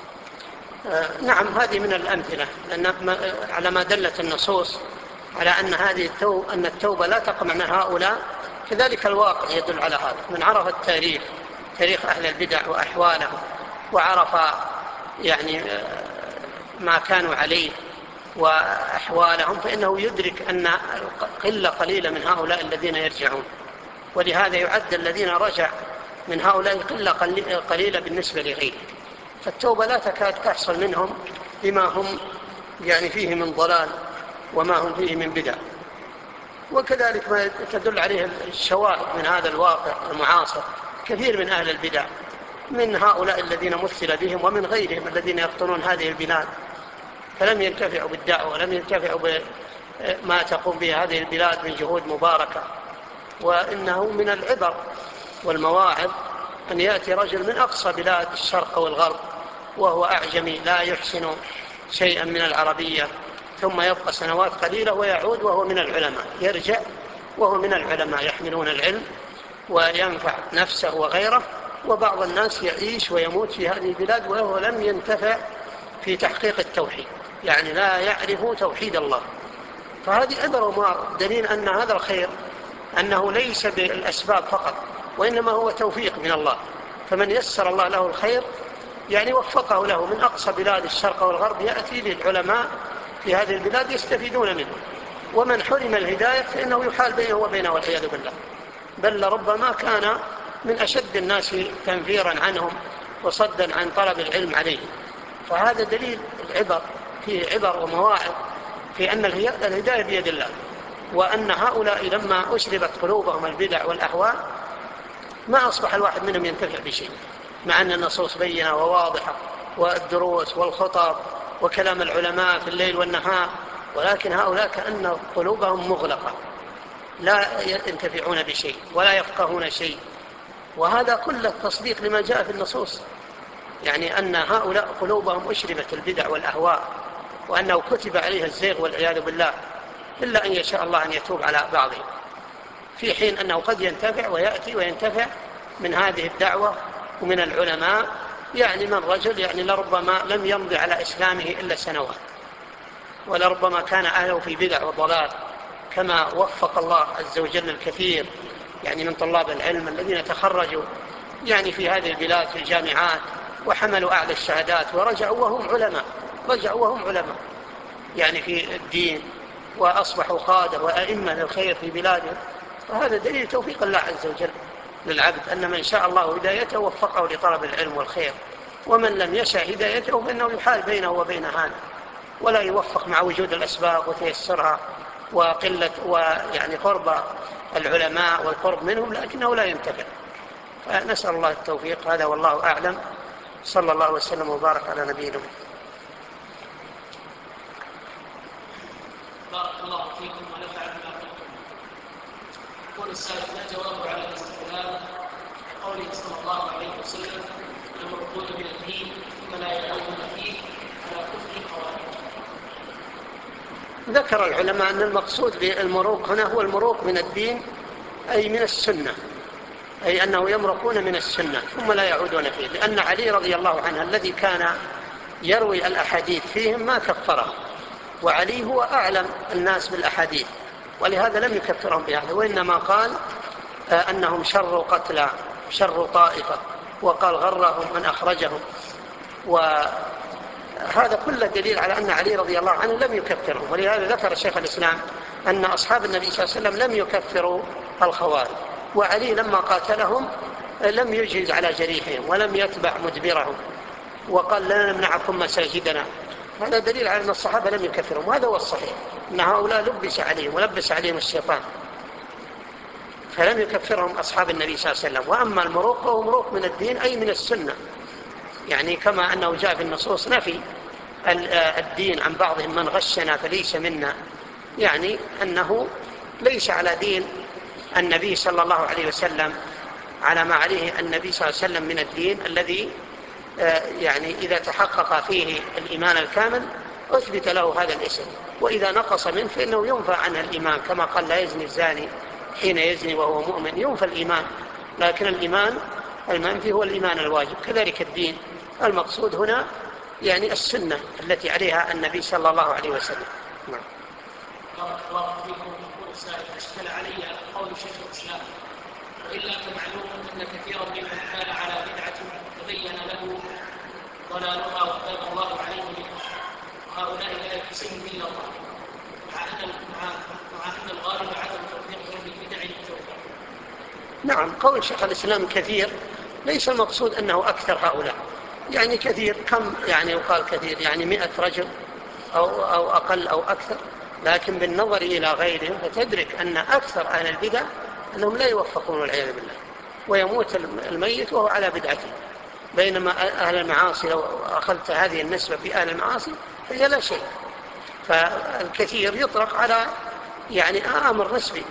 نعم، هذه من الأمثلة، لأن على ما دلت النصوص على أن أن التوبة لا تقع من هؤلاء، كذلك الواقع يدل على هذا. من عرف تاريخ أهل البدع وأحوالهم، وعرف يعني ما كانوا عليه وأحوالهم، فإنه يدرك أن قلة قليلة من هؤلاء الذين يرجعون، ولهذا يعد الذين رجع من هؤلاء قلة قليلة بالنسبة لغيره. فالتوبة لا تكاد تحصل منهم بما هم يعني فيه من ضلال وما هم فيه من بدع. وكذلك ما تدل عليه الشواهد من هذا الواقع المعاصر، كثير من أهل البدع من هؤلاء الذين مثل بهم ومن غيرهم الذين يقطنون هذه البلاد، فلم ينتفعوا بالدعوة ولم ينتفعوا بما تقوم به هذه البلاد من جهود مباركة. وإنه من العبر والمواعظ أن يأتي رجل من أقصى بلاد الشرق والغرب وهو أعجمي لا يحسن شيئا من العربية، ثم يبقى سنوات قليلة ويعود وهو من العلماء، يرجع وهو من العلماء يحملون العلم وينفع نفسه وغيره. وبعض الناس يعيش ويموت في هذه البلاد وهو لم ينتفع في تحقيق التوحيد، يعني لا يعرف توحيد الله. فهذه عبر دليل أن هذا الخير أنه ليس بالأسباب فقط، وإنما هو توفيق من الله. فمن يسر الله له الخير يعني وفقه له من أقصى بلاد الشرق والغرب يأتي للعلماء في هذه البلاد يستفيدون منه. ومن حرم الهداية فإنه يحال بينه وبينه والعياذ بالله، بل ربما كان من أشد الناس تنفيرا عنهم وصدا عن طلب العلم عليه. فهذا دليل العبر، فيه عبر ومواعظ في أن الهداية بيد الله، وأن هؤلاء لما أشربت قلوبهم البدع والأهواء ما أصبح الواحد منهم ينتفع بشيء، مع أن النصوص بينة وواضحة والدروس والخطب وكلام العلماء في الليل والنهار، ولكن هؤلاء كأن قلوبهم مغلقة لا ينتفعون بشيء ولا يفقهون شيء. وهذا كله تصديق لما جاء في النصوص، يعني أن هؤلاء قلوبهم أشربت البدع والأهواء، وأنه كتب عليها الزيغ والعياذ بالله، إلا أن يشاء الله أن يتوب على بعضهم، في حين أنه قد ينتفع ويأتي وينتفع من هذه الدعوة ومن العلماء. يعني من رجل يعني لربما لم يمضي على إسلامه إلا سنوات، ولربما كان أهله في بدع وضلال، كما وفق الله عز وجل الكثير يعني من طلاب العلم الذين تخرجوا يعني في هذه البلاد في الجامعات وحملوا أعلى الشهادات ورجعوا وهم علماء يعني في الدين، وأصبحوا قادة وأئمة للخير في بلادهم. وهذا دليل توفيق الله عز وجل للعبد، أن من شاء الله هدايته وفقه لطلب العلم والخير، ومن لم يشاء هدايته فإنه يحال بينه وبين هذا، ولا يوفق مع وجود الأسباب وتيسرها وقلة ويعني قرب العلماء والقرب منهم، لكنه لا ينتفع. فنسأل الله التوفيق، هذا والله أعلم. صلى الله وسلم وبارك على نبينا. بارك الله فيكم ونفع بما قلتم. يقول السائل: ما الجواب على الاستدلال بقوله صلى الله عليه وسلم: المرتدون من الدين ثم لا يعودون فيه على كفر الخوارج؟ ذكر العلماء أن المقصود بالمروق هنا هو المروق من الدين، أي من السنة، أي أنه يمرقون من السنة ثم لا يعودون فيه، لأن علي رضي الله عنه الذي كان يروي الأحاديث فيهم ما كفره، وعلي هو أعلم الناس بالأحاديث، ولهذا لم يكفرهم بهذا، وإنما قال أنهم شر قتلى شر طائفة، وقال غرهم من أخرجهم. وهذا كله دليل على أن علي رضي الله عنه لم يكفرهم، ولهذا ذكر شيخ الإسلام أن أصحاب النبي صلى الله عليه وسلم لم يكفروا الخوارج، وعلي لما قاتلهم لم يجهز على جريحهم ولم يتبع مدبرهم، وقال لا نمنعكم مساجدنا، هذا دليل على أن الصحابة لم يكفرهم، وهذا هو الصحيح، أن هؤلاء لبس عليهم ولبس عليهم الشيطان، فلم يكفرهم أصحاب النبي صلى الله عليه وسلم. وأما المروق فهو مروق من الدين أي من السنة، يعني كما أنه جاء في النصوص نفي الدين عن بعضهم من غشنا فليس منا، يعني أنه ليس على دين النبي صلى الله عليه وسلم، على ما عليه النبي صلى الله عليه وسلم من الدين الذي يعني إذا تحقق فيه الإيمان الكامل أثبت له هذا الاسم، وإذا نقص منه فإنه ينفى عنه الإيمان، كما قال لا يزني الزاني حين يزني وهو مؤمن، ينفى الإيمان، لكن الإيمان المنفي هو الإيمان الواجب. كذلك الدين المقصود هنا يعني السنة التي عليها النبي صلى الله عليه وسلم. نعم. بارك الله فيكم. يقول السائل: أشكل علي قول شيخ الإسلام: وإلا فمعلوم أن كثيرا ممن كان على بدعة تبين له ضلالها وتاب الله عليه منه، وهؤلاء لا يحسنهم إلا الله، مع أن الغالب عدم توفيقهم بالبدع والتوفيق. نعم، قول شيخ الإسلام كثير ليس المقصود أنه أكثر هؤلاء، يعني كثير كم يعني يقال كثير يعني 100 رجل أو أقل أو أكثر، لكن بالنظر إلى غيرهم فتدرك أن أكثر أهل البدع أنهم لا يوفقون والعياذ بالله، ويموت الميت وهو على بدعته، بينما أهل المعاصي لو أخذت هذه النسبة في أهل المعاصي فهي لا شيء. فالكثير يطلق على يعني أمر نسبي،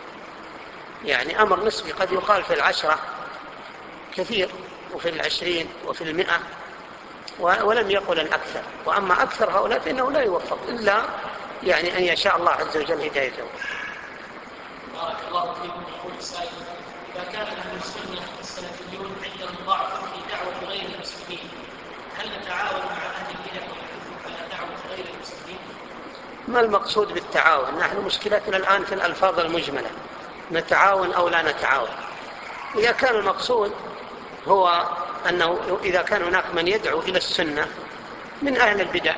يعني أمر نسبي، قد يقال في 10 كثير وفي 20 وفي 100، ولم يقل الأكثر. وأما أكثر هؤلاء فإنه لا يوفق إلا يعني أن يشاء الله عز وجل هدايته. بارك الله فيكم. يقول السائل: إذا كان أهل السنة السلفيون عندهم ضعف في دعوة غير المسلمين، هل نتعاون مع أهل البدع ونحثهم على دعوة غير المسلمين؟ ما المقصود بالتعاون؟ نحن مشكلتنا الآن في الألفاظ المجملة، نتعاون أو لا نتعاون. إذا كان المقصود هو أنه إذا كان هناك من يدعو إلى السنة من أهل البدع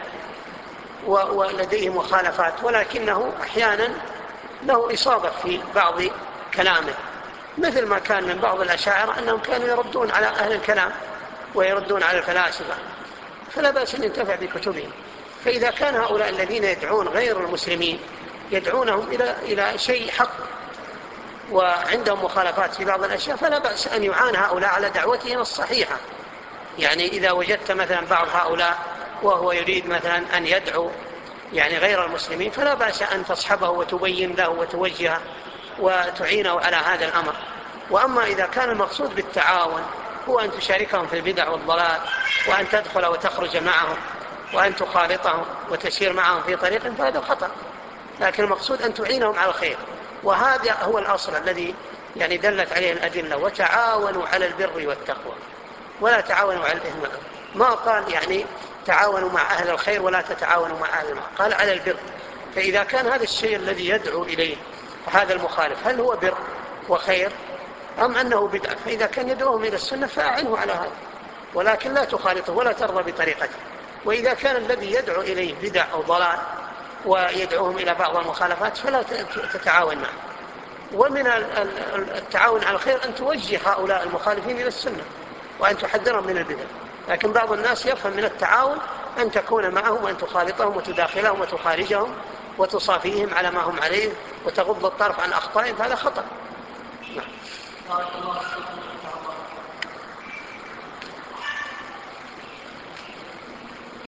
ولديه مخالفات، ولكنه أحيانا له إصابة في بعض كلامه، مثل ما كان من بعض الأشاعرة أنهم كانوا يردون على أهل الكلام ويردون على الفلاسفة، فلا بأس أن ينتفع بكتبهم. فإذا كان هؤلاء الذين يدعون غير المسلمين يدعونهم إلى شيء حق وعندهم مخالفات في بعض الأشياء، فلا بأس أن يعان هؤلاء على دعوتهم الصحيحة. يعني إذا وجدت مثلا بعض هؤلاء وهو يريد مثلا أن يدعو يعني غير المسلمين، فلا بأس أن تصحبه وتبين له وتوجهه وتعينه على هذا الأمر. وأما إذا كان المقصود بالتعاون هو أن تشاركهم في البدع والضلال، وأن تدخل وتخرج معهم، وأن تخالطهم وتسير معهم في طريق، فهذا خطأ. لكن المقصود أن تعينهم على الخير، وهذا هو الأصل الذي يعني دلت عليه الأدلة: وتعاونوا على البر والتقوى ولا تعاونوا على الإثم والعدوان. ما قال يعني تعاونوا مع أهل الخير ولا تتعاونوا مع أهل المعصية، قال على البر. فإذا كان هذا الشيء الذي يدعو إليه هذا المخالف هل هو بر وخير أم أنه بدعة، فإذا كان يدعوهم إلى السنة فأعنه على هذا، ولكن لا تخالطه ولا ترضى بطريقته. وإذا كان الذي يدعو إليه بدع أو ضلال ويدعوهم إلى بعض المخالفات فلا تتعاون معه. ومن التعاون على الخير أن توجه هؤلاء المخالفين إلى السنة وأن تحذرهم من البدع. لكن بعض الناس يفهم من التعاون أن تكون معهم وأن تخالطهم وتداخلهم وتخارجهم وتصافيهم على ما هم عليه وتغض الطرف عن أخطائهم، فهذا خطأ. بارك الله فيكم.